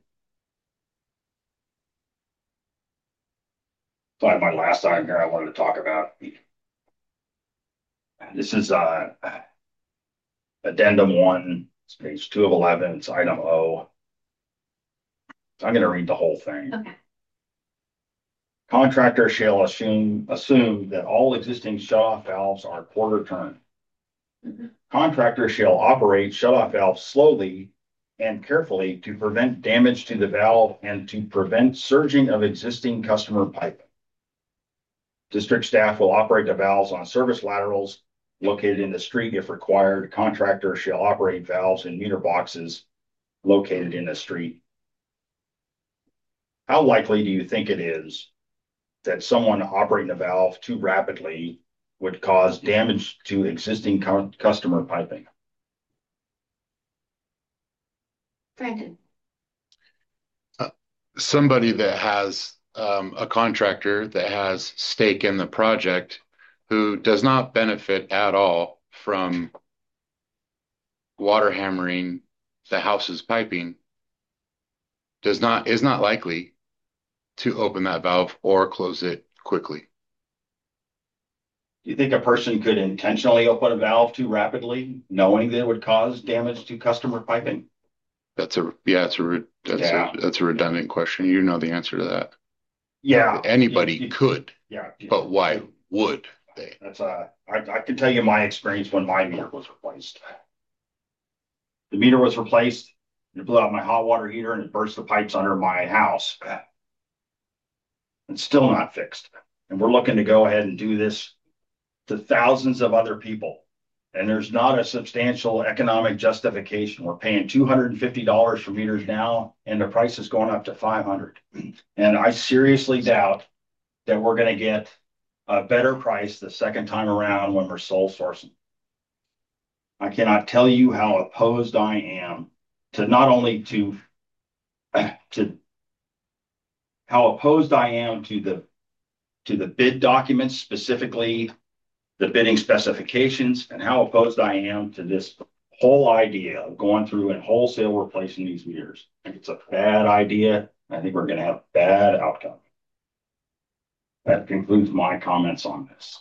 E: So my last item here I wanted to talk about. This is addendum 1, it's page 2 of 11, it's item O. So I'm going to read the whole thing.
D: Okay.
E: Contractor shall assume that all existing shutoff valves are quarter turn. Mm-hmm. Contractor shall operate shutoff valves slowly and carefully to prevent damage to the valve and to prevent surging of existing customer piping. District staff will operate the valves on service laterals located in the street if required. Contractor shall operate valves in meter boxes located in the street. How likely do you think it is that someone operating a valve too rapidly would cause damage to existing customer piping?
D: Brandon.
F: Somebody that has a contractor that has stake in the project who does not benefit at all from water hammering the house's piping is not likely to open that valve or close it quickly.
E: Do you think a person could intentionally open a valve too rapidly, knowing that it would cause damage to customer piping?
F: That's a redundant question. You know the answer to that.
E: Yeah.
F: Anybody could.
E: Yeah.
F: But why would they?
E: I can tell you my experience when my meter was replaced. The meter was replaced, it blew out my hot water heater and it burst the pipes under my house. It's still not fixed. And we're looking to go ahead and do this to thousands of other people. And there's not a substantial economic justification. We're paying $250 for meters now, and the price is going up to $500. And I seriously doubt that we're going to get a better price the second time around when we're sole sourcing. I cannot tell you how opposed I am to not only to how opposed I am to the bid documents, specifically the bidding specifications, and how opposed I am to this whole idea of going through and wholesale replacing these meters. I think it's a bad idea. I think we're going to have a bad outcome. That concludes my comments on this.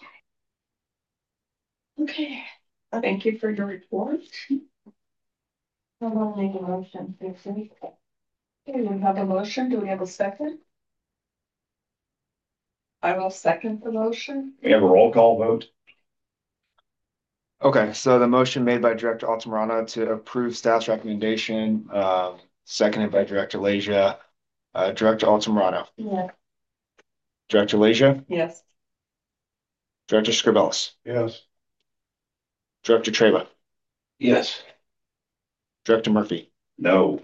I: Okay, thank you for your report.
L: I will make a motion.
I: Okay, we have a motion. Do we have a second? I will second the motion.
E: We have a roll call vote.
H: Okay, so the motion made by Director Altamirano to approve staff's recommendation, seconded by Director Leja. Director Altamirano.
I: Yeah.
H: Director Leja.
I: Yes.
H: Director Scribellis.
K: Yes.
H: Director Treva.
J: Yes.
H: Director Murphy.
E: No.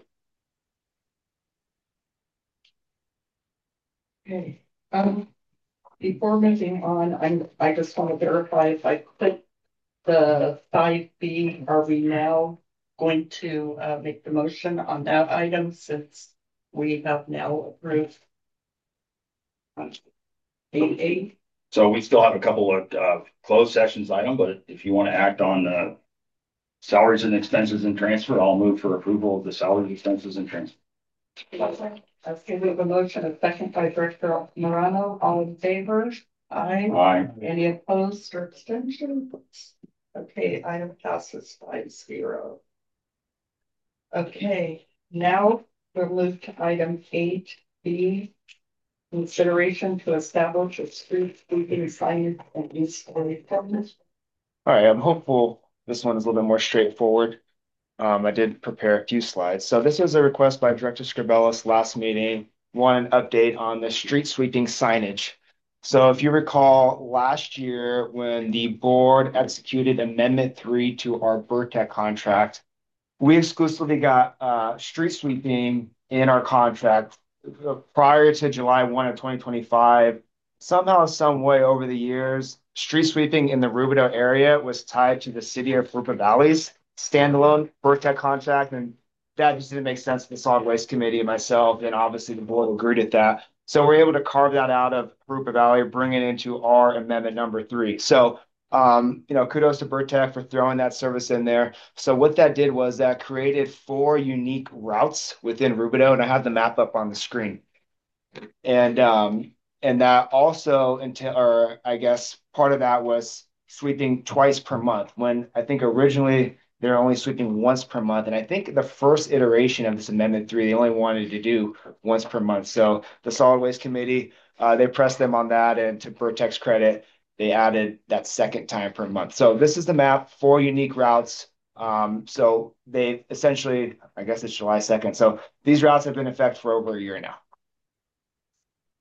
I: Okay. Before moving on, I just want to verify if I click the 5B, are we now going to make the motion on that item since we have now approved 8A?
E: So we still have a couple of closed sessions item, but if you want to act on the salaries and expenses and transfer, I'll move for approval of the salaries, expenses, and transfer.
I: Okay, we have a motion, a second by Director Morano. All in favor? Aye.
E: Aye.
I: Any opposed or abstentions? Okay, item passes 5-0. Okay, now we'll move to item 8B. Consideration to establish a street sweeping sign and installation.
H: All right, I'm hopeful this one is a little bit more straightforward. I did prepare a few slides. So this was a request by Director Scribellis last meeting, want an update on the street sweeping signage. So if you recall last year when the board executed Amendment 3 to our Burtech contract, we exclusively got street sweeping in our contract prior to July 1 of 2025. Somehow, some way over the years, street sweeping in the Rubidoux area was tied to the city of Fruita Valley's standalone Burtech contract, and that just didn't make sense to the solid waste committee and myself, and obviously the board agreed with that. So we're able to carve that out of Fruita Valley, bring it into our amendment number 3. So kudos to Burtech for throwing that service in there. So what that did was that created 4 unique routes within Rubidoux, and I have the map up on the screen. And that also part of that was sweeping twice per month, when I think originally they're only sweeping once per month. And I think the first iteration of this Amendment 3, they only wanted to do once per month. So the Solid Waste Committee, they pressed them on that, and to Burtech's credit, they added that second time per month. So this is the map, 4 unique routes. So they essentially, I guess it's July 2nd. So these routes have been in effect for over a year now.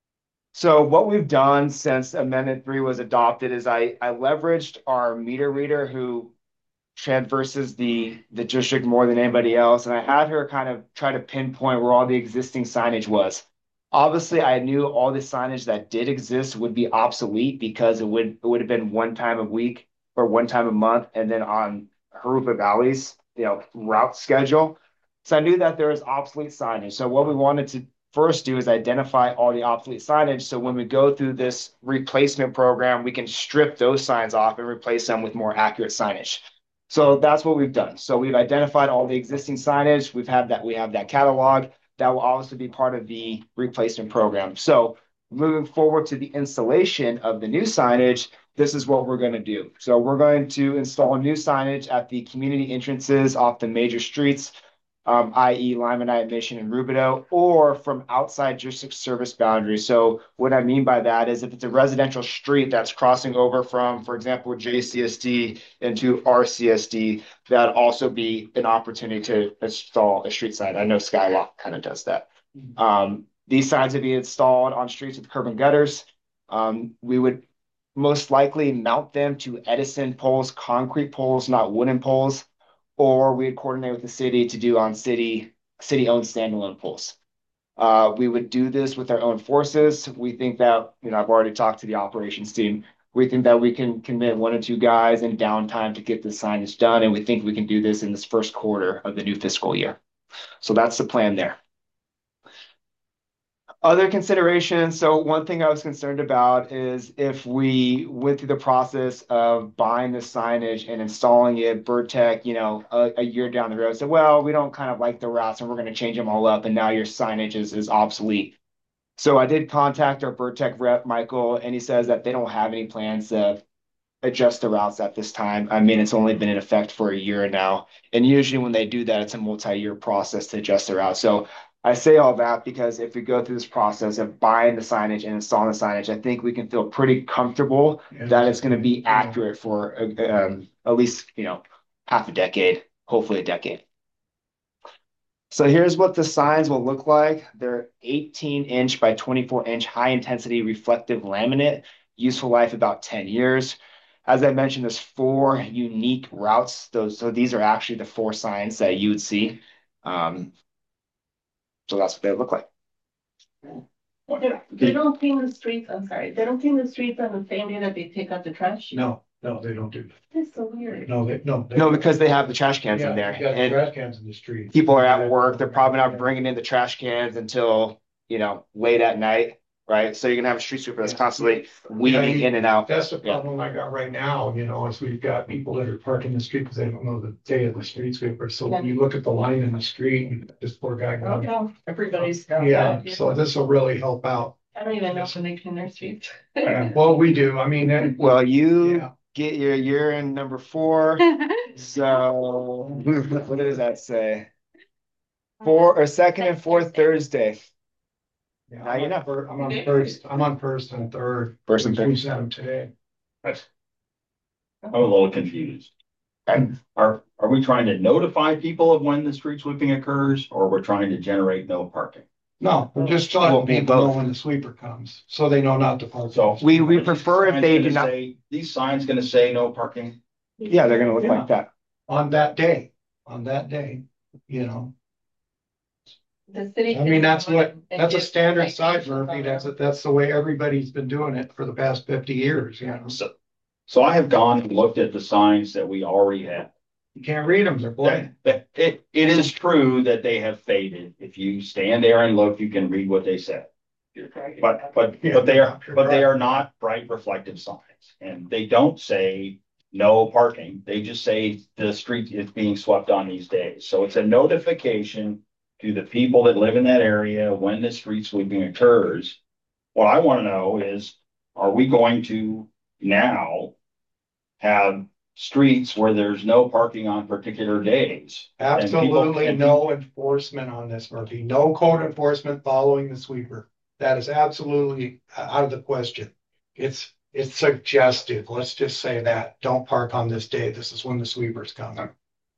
H: So what we've done since Amendment 3 was adopted is I leveraged our meter reader who traverses the district more than anybody else, and I had her kind of try to pinpoint where all the existing signage was. Obviously, I knew all the signage that did exist would be obsolete because it would have been one time a week or one time a month, and then on Harupa Valley's route schedule. So I knew that there was obsolete signage. So what we wanted to first do is identify all the obsolete signage. So when we go through this replacement program, we can strip those signs off and replace them with more accurate signage. So that's what we've done. So we've identified all the existing signage. We have that catalog that will obviously be part of the replacement program. So moving forward to the installation of the new signage, this is what we're going to do. So we're going to install new signage at the community entrances off the major streets, i.e. Limonite, Mission, and Rubidoux, or from outside district service boundaries. So what I mean by that is if it's a residential street that's crossing over from, for example, JCSD into RCSD, that'd also be an opportunity to install a street sign. I know Skywalk kind of does that. These signs would be installed on streets with curb and gutters. We would most likely mount them to Edison poles, concrete poles, not wooden poles, or we'd coordinate with the city to do on city-owned standalone poles. We would do this with our own forces. We think that, I've already talked to the operations team. We think that we can commit 1 or 2 guys in downtime to get the signage done, and we think we can do this in this first quarter of the new fiscal year. So that's the plan there. Other considerations. So one thing I was concerned about is if we went through the process of buying the signage and installing it, Burtech, a year down the road said, well, we don't kind of like the routes and we're going to change them all up. And now your signage is obsolete. So I did contact our Burtech rep, Michael, and he says that they don't have any plans to adjust the routes at this time. I mean, it's only been in effect for a year now. And usually when they do that, it's a multi-year process to adjust the route. So I say all that because if we go through this process of buying the signage and installing the signage, I think we can feel pretty comfortable that it's going to be accurate for at least, half a decade, hopefully a decade. So here's what the signs will look like. They're 18-inch by 24-inch high-intensity reflective laminate, useful life about 10 years. As I mentioned, there's 4 unique routes. So these are actually the 4 signs that you would see. So that's what they look like.
L: They don't clean the streets. I'm sorry. They don't clean the streets on the same day that they take out the trash.
K: No, they don't do that.
L: That's so weird.
K: No,
H: No, because they have the trash cans in there.
K: You got
H: And
K: trash cans in the street.
H: people are at work. They're probably not bringing in the trash cans until, late at night, right? So you're going to have a street sweeper that's constantly weaving in and out.
K: That's the problem I got right now, is we've got people that are parking the street because they don't know the day of the street sweeper. So when you look at the line in the street, and this poor guy
I: Oh,
K: going,
I: no, everybody's got
K: yeah,
I: that.
K: so this will really help out.
L: I don't even know when they clean their streets.
K: Well, we do. I mean,
H: Well, you
K: yeah.
H: get you're in number 4. So what does that say? 4 or second and fourth Thursday.
K: Yeah,
H: Now you know.
K: I'm on first. I'm on first and third.
H: First and third.
K: We sent them today.
E: I'm a little confused.
H: Okay.
E: Are we trying to notify people of when the street sweeping occurs, or we're trying to generate no parking?
K: No, we're just
H: Well,
K: letting people know
H: both.
K: when the sweeper comes, so they know not to park.
E: So
H: We prefer if they do not.
E: These signs gonna say no parking?
H: Yeah, they're gonna look
K: Yeah.
H: like that.
K: On that day,
L: The city.
K: I mean, that's a
L: And
K: standard
L: just-
K: size, Murphy. That's the way everybody's been doing it for the past 50 years,
E: So I have gone and looked at the signs that we already have.
K: You can't read them, they're blank.
E: It is true that they have faded. If you stand there and look, you can read what they said. But they are not bright reflective signs, and they don't say no parking. They just say the street is being swept on these days. So it's a notification to the people that live in that area when the street sweeping occurs. What I want to know is, are we going to now have streets where there's no parking on particular days?
K: Absolutely no enforcement on this, Murphy. No code enforcement following the sweeper. That is absolutely out of the question. It's suggested. Let's just say that. Don't park on this day. This is when the sweeper's coming.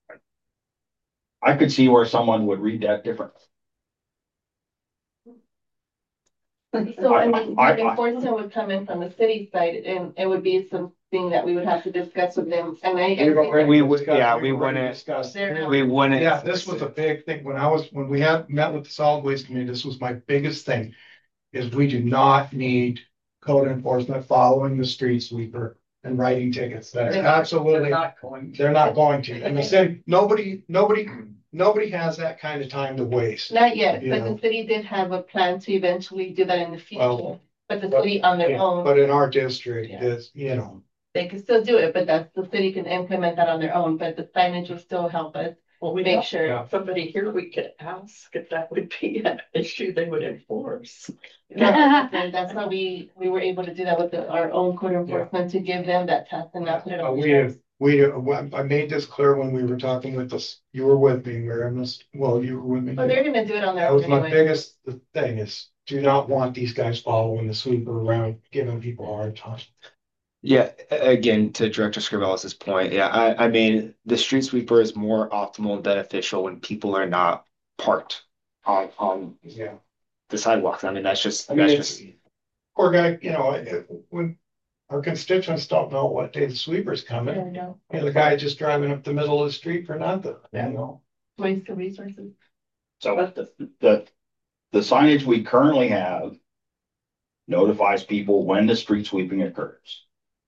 E: I could see where someone would read that differently.
L: So I mean, the enforcement would come in from the city side and it would be something that we would have to discuss with them. And
H: We would, yeah, we wouldn't,
K: discuss.
H: we wouldn't.
K: Yeah, this was a big thing. When we had met with the solid waste committee, this was my biggest thing. Is we do not need code enforcement following the street sweeper and writing tickets. That's absolutely, they're not going to. And the city, nobody has that kind of time to waste.
L: Not yet,
K: You
L: but
K: know.
L: the city did have a plan to eventually do that in the future.
K: Well,
L: But the city on their own,
K: But in our district,
L: Yeah.
K: it's, you know,
L: they can still do it, but that's, the city can implement that on their own, but the signage will still help us
I: Well, we
L: make
I: have
L: sure.
I: somebody here we could ask if that would be an issue they would enforce.
L: And that's why we were able to do that with our own code enforcement to give them that test and not put it on.
K: I made this clear when we were talking with this, you were with me, well, you were with me.
L: Well, they're gonna do it on their
K: That
L: own
K: was my
L: anyway.
K: biggest thing is, do not want these guys following the sweeper around, giving people a hard time.
H: Yeah, again, to Director Scrivelis' point, yeah, I mean, the street sweeper is more optimal and beneficial when people are not parked on
K: Yeah.
H: the sidewalks. I mean, that's just,
K: I mean,
H: that's
K: it's,
H: just,
K: poor guy, you know, when our constituents don't know what day the sweeper's coming.
L: Yeah, I know.
K: You know, the guy just driving up the middle of the street for nothing, you know?
L: Waste of resources.
E: So the signage we currently have notifies people when the street sweeping occurs.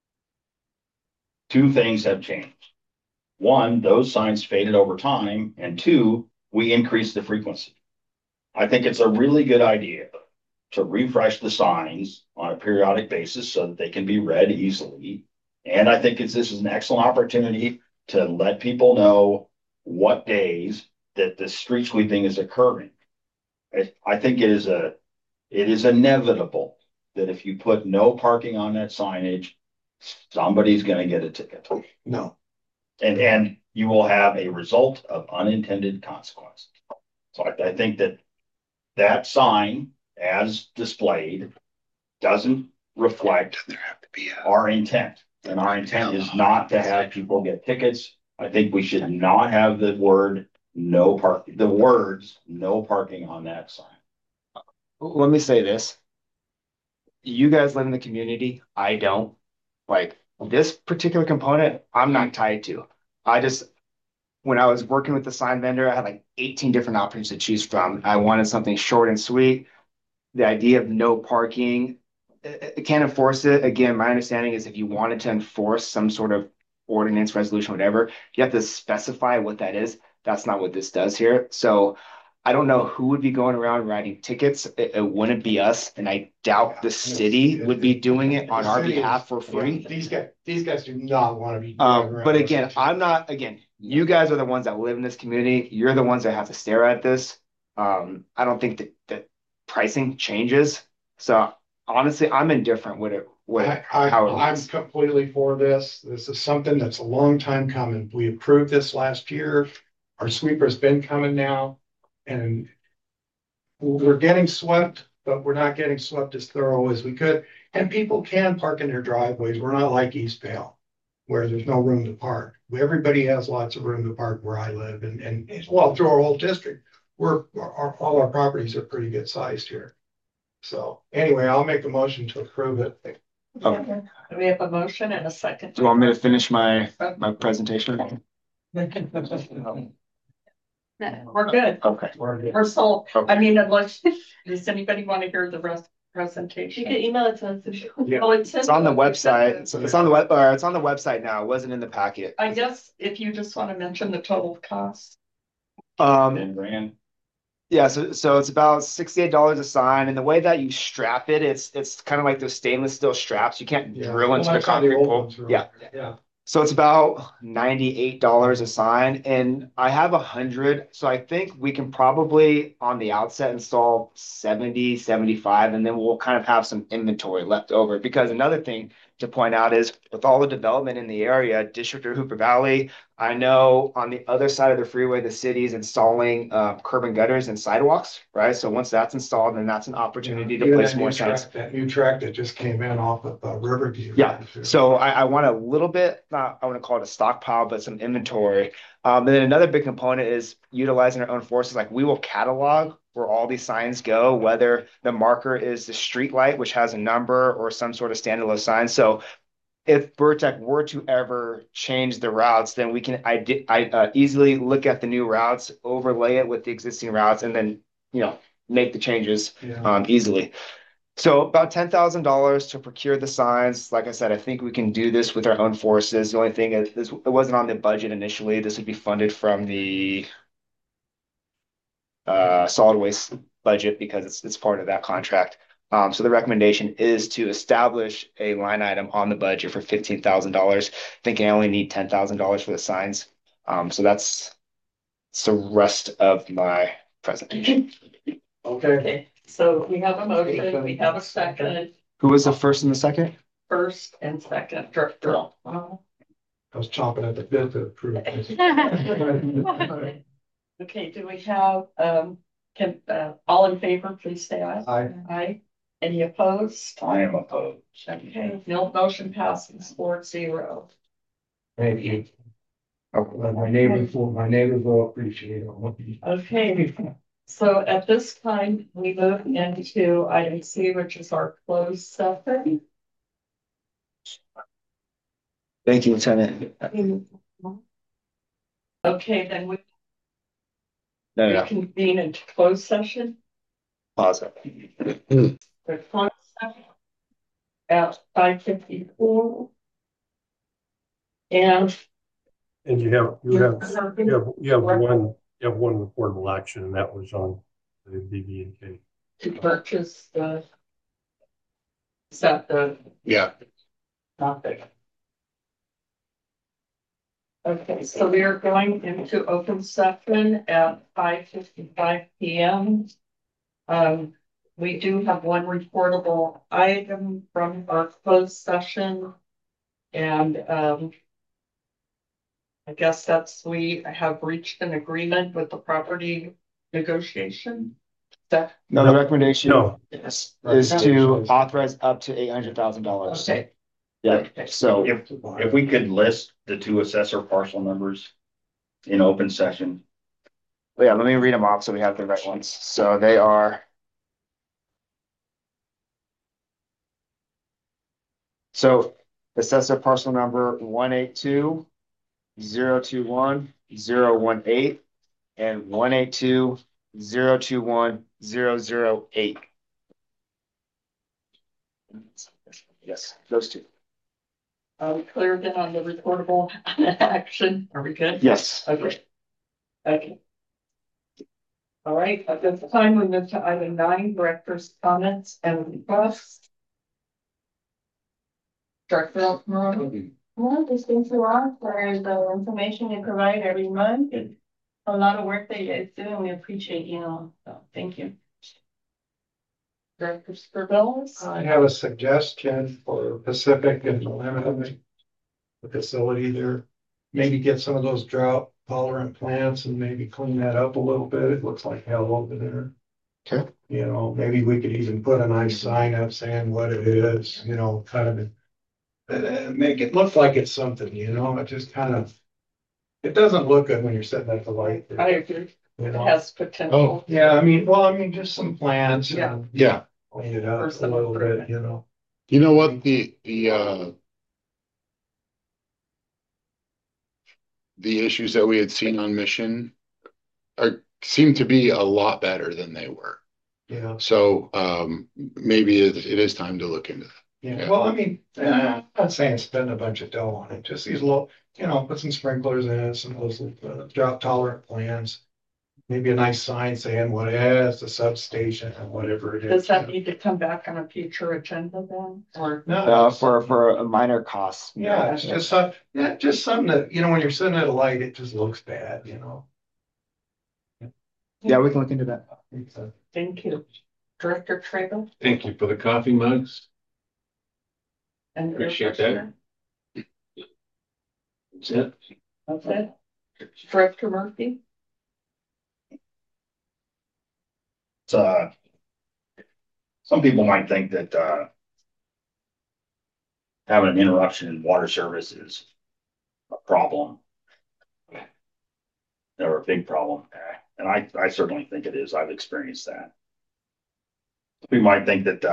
E: Two things have changed. One, those signs faded over time, and two, we increased the frequency. I think it's a really good idea to refresh the signs on a periodic basis so that they can be read easily. And I think this is an excellent opportunity to let people know what days that the street sweeping is occurring. I think it is inevitable that if you put no parking on that signage, somebody's going to get a ticket.
K: No.
E: And you will have a result of unintended consequences. So I think that sign as displayed doesn't reflect our intent. And our intent is not to have people get tickets. I think we should not have the words no parking on that sign.
H: let me say this. You guys live in the community, I don't. Like, this particular component, I'm not tied to. When I was working with the sign vendor, I had like 18 different options to choose from. I wanted something short and sweet. The idea of no parking, I can't enforce it. Again, my understanding is if you wanted to enforce some sort of ordinance, resolution, whatever, you have to specify what that is. That's not what this does here. So I don't know who would be going around writing tickets. It wouldn't be us, and I doubt the city would be doing it on our behalf for free.
K: These guys do not want to be.
H: But again, you guys are the ones that live in this community. You're the ones that have to stare at this. I don't think that pricing changes. So honestly, I'm indifferent with it.
K: I'm completely for this. This is something that's a long time coming. We approved this last year. Our sweeper's been coming now. And we're getting swept, but we're not getting swept as thorough as we could. And people can park in their driveways. We're not like East Vale, where there's no room to park. Everybody has lots of room to park where I live, and well, through our whole district, all our properties are pretty good sized here. So anyway, I'll make a motion to approve it.
H: Okay.
I: We have a motion and a second.
H: Do you want me to finish my presentation?
I: We're good.
H: Okay.
I: We're sold. I mean, unless, does anybody want to hear the rest presentation?
L: You can email it to us.
H: Yeah.
I: Oh,
H: It's on the website. So it's on the website now. It wasn't in the packet.
I: I guess if you just want to mention the total cost.
E: $10,000.
H: Yeah, so it's about $68 a sign, and the way that you strap it, it's kind of like those stainless steel straps. You can't drill into the concrete pole. Yeah. So it's about $98 a sign, and I have 100. So I think we can probably on the outset install 70, 75, and then we'll kind of have some inventory left over. Because another thing to point out is with all the development in the area, District or Hooper Valley, I know on the other side of the freeway, the city is installing curb and gutters and sidewalks, right? So once that's installed, then that's an opportunity to place more signs.
K: That new track that just came in off of Riverview.
H: Yeah. So I want a little bit, I want to call it a stockpile, but some inventory. And then another big component is utilizing our own forces. Like we will catalog where all these signs go, whether the marker is the street light, which has a number or some sort of standalone sign. So if Vertec were to ever change the routes, then we can easily look at the new routes, overlay it with the existing routes, and then make the changes easily. So about $10,000 to procure the signs. Like I said, I think we can do this with our own forces. The only thing is it wasn't on the budget initially. This would be funded from the solid waste budget because it's part of that contract. So the recommendation is to establish a line item on the budget for $15,000. Thinking I only need $10,000 for the signs. So that's the rest of my presentation.
I: Okay, so we have a motion, we have a second.
H: Who was the first and the second?
I: First and second, Director.
K: I was chomping at the bit to approve this.
I: Okay, do we have, all in favor, please say aye.
K: Aye.
I: Aye. Any opposed?
E: I am opposed.
I: Okay, no motion passes 4-0.
K: Thank you. My neighbors will appreciate it.
I: Okay, so at this time, we move into item C, which is our closed session.
H: Thank you, Lieutenant.
I: Okay, then we
H: No.
I: convene into closed session.
H: Pause.
I: The closed session at 5:54. And
A: you have one reportable action, and that was on the BB&K.
I: to purchase is that the topic? Okay, so we are going into open session at 5:55 p.m. We do have one reportable item from our closed session, and I guess we have reached an agreement with the property negotiation.
H: The recommendation is to authorize up to $800,000.
I: Okay.
H: Yeah. So
E: if we could list the two assessor parcel numbers in open session.
H: Yeah, let me read them off so we have the right ones. So they are. So assessor parcel number 182-021-018 and 182-021-008. Yes, those two.
I: Are we clear then on the reportable action? Are we good?
H: Yes.
I: Okay. Okay. All right, at this time we move to item 9, director's comments and requests. Director Moroni.
L: Well, just thanks a lot for the information you provide every month. It's a lot of work that you guys do, and we appreciate so thank you.
I: Director Scribellis.
K: I have a suggestion for Pacific and eliminating the facility there. Maybe get some of those drought tolerant plants and maybe clean that up a little bit. It looks like hell over there.
H: Okay.
K: Maybe we could even put a nice sign up saying what it is, kind of make it look like it's something, it just it doesn't look good when you're sitting at the light there.
I: I agree. It has potential.
K: Oh, yeah, I mean, just some plants.
I: Yeah.
K: Clean it up a little bit,
F: You know what, the issues that we had seen on Mission seem to be a lot better than they were.
K: Yeah.
F: So maybe it is time to look into that.
K: Yeah. Well, I mean, I'm not saying spend a bunch of dough on it. Just these little, put some sprinklers in it, some of those drought tolerant plants. Maybe a nice sign saying what it is, the substation and whatever it is.
I: Does that need to come back on a future agenda then? Or
H: no, for a minor cost.
K: Yeah, it's just something that, when you're sitting at a light, it just looks bad,
H: Yeah, we can look into that.
I: Thank you. Director Traber.
J: Thank you for the coffee mugs.
I: And
J: appreciate that. That's it.
I: That's it. Director Murphy.
E: Some people might think that having an interruption in water service is a problem. are a big problem. And I certainly think it is. I've experienced that. We might think that,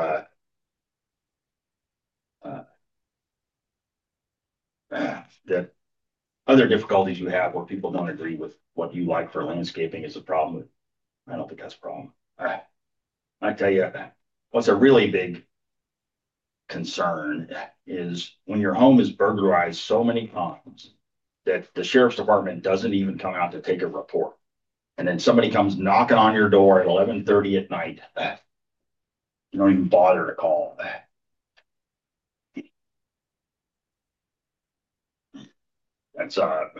E: that other difficulties you have where people don't agree with what you like for landscaping is a problem. I don't think that's a problem. I tell you, what's a really big concern is when your home is burglarized so many times that the sheriff's department doesn't even come out to take a report. And then somebody comes knocking on your door at 11:30 at night. You don't even bother to call. That's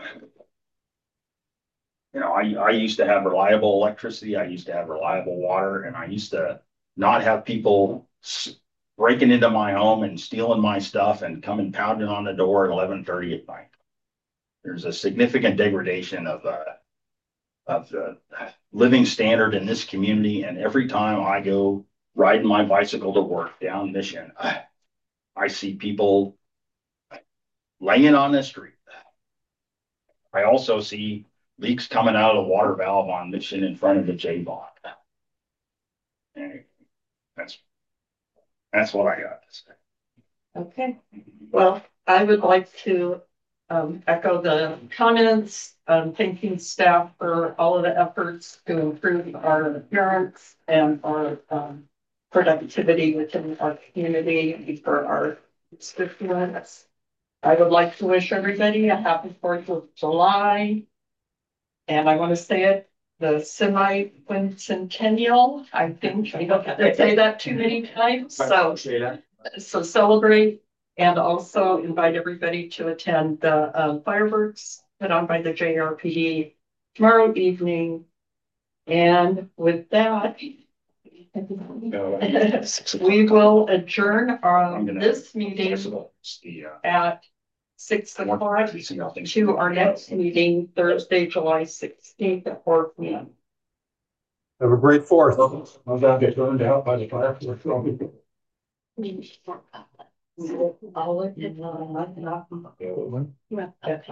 E: I used to have reliable electricity. I used to have reliable water, and I used to not have people breaking into my home and stealing my stuff and coming pounding on the door at 11:30 at night. There's a significant degradation of the living standard in this community, and every time I go riding my bicycle to work down Mission, I see people laying on the street. I also see leaks coming out of the water valve on Mission in front of the J-Bond. And that's what I got to say.
I: Okay, well, I would like to echo the comments, thanking staff for all of the efforts to improve our appearance and our productivity within our community for our constituents. I would like to wish everybody a happy 4th of July. And I want to say it, the semi-quincentennial. I think I don't have to say that too many times. So celebrate, and also invite everybody to attend the fireworks put on by the JRPD tomorrow evening. And with that, we will adjourn this meeting at 6 o'clock to our next meeting Thursday, July 16th at 4 p.m.
A: Have a great 4th.
K: I'm gonna get burned out by the fire.
I: I'll let you know.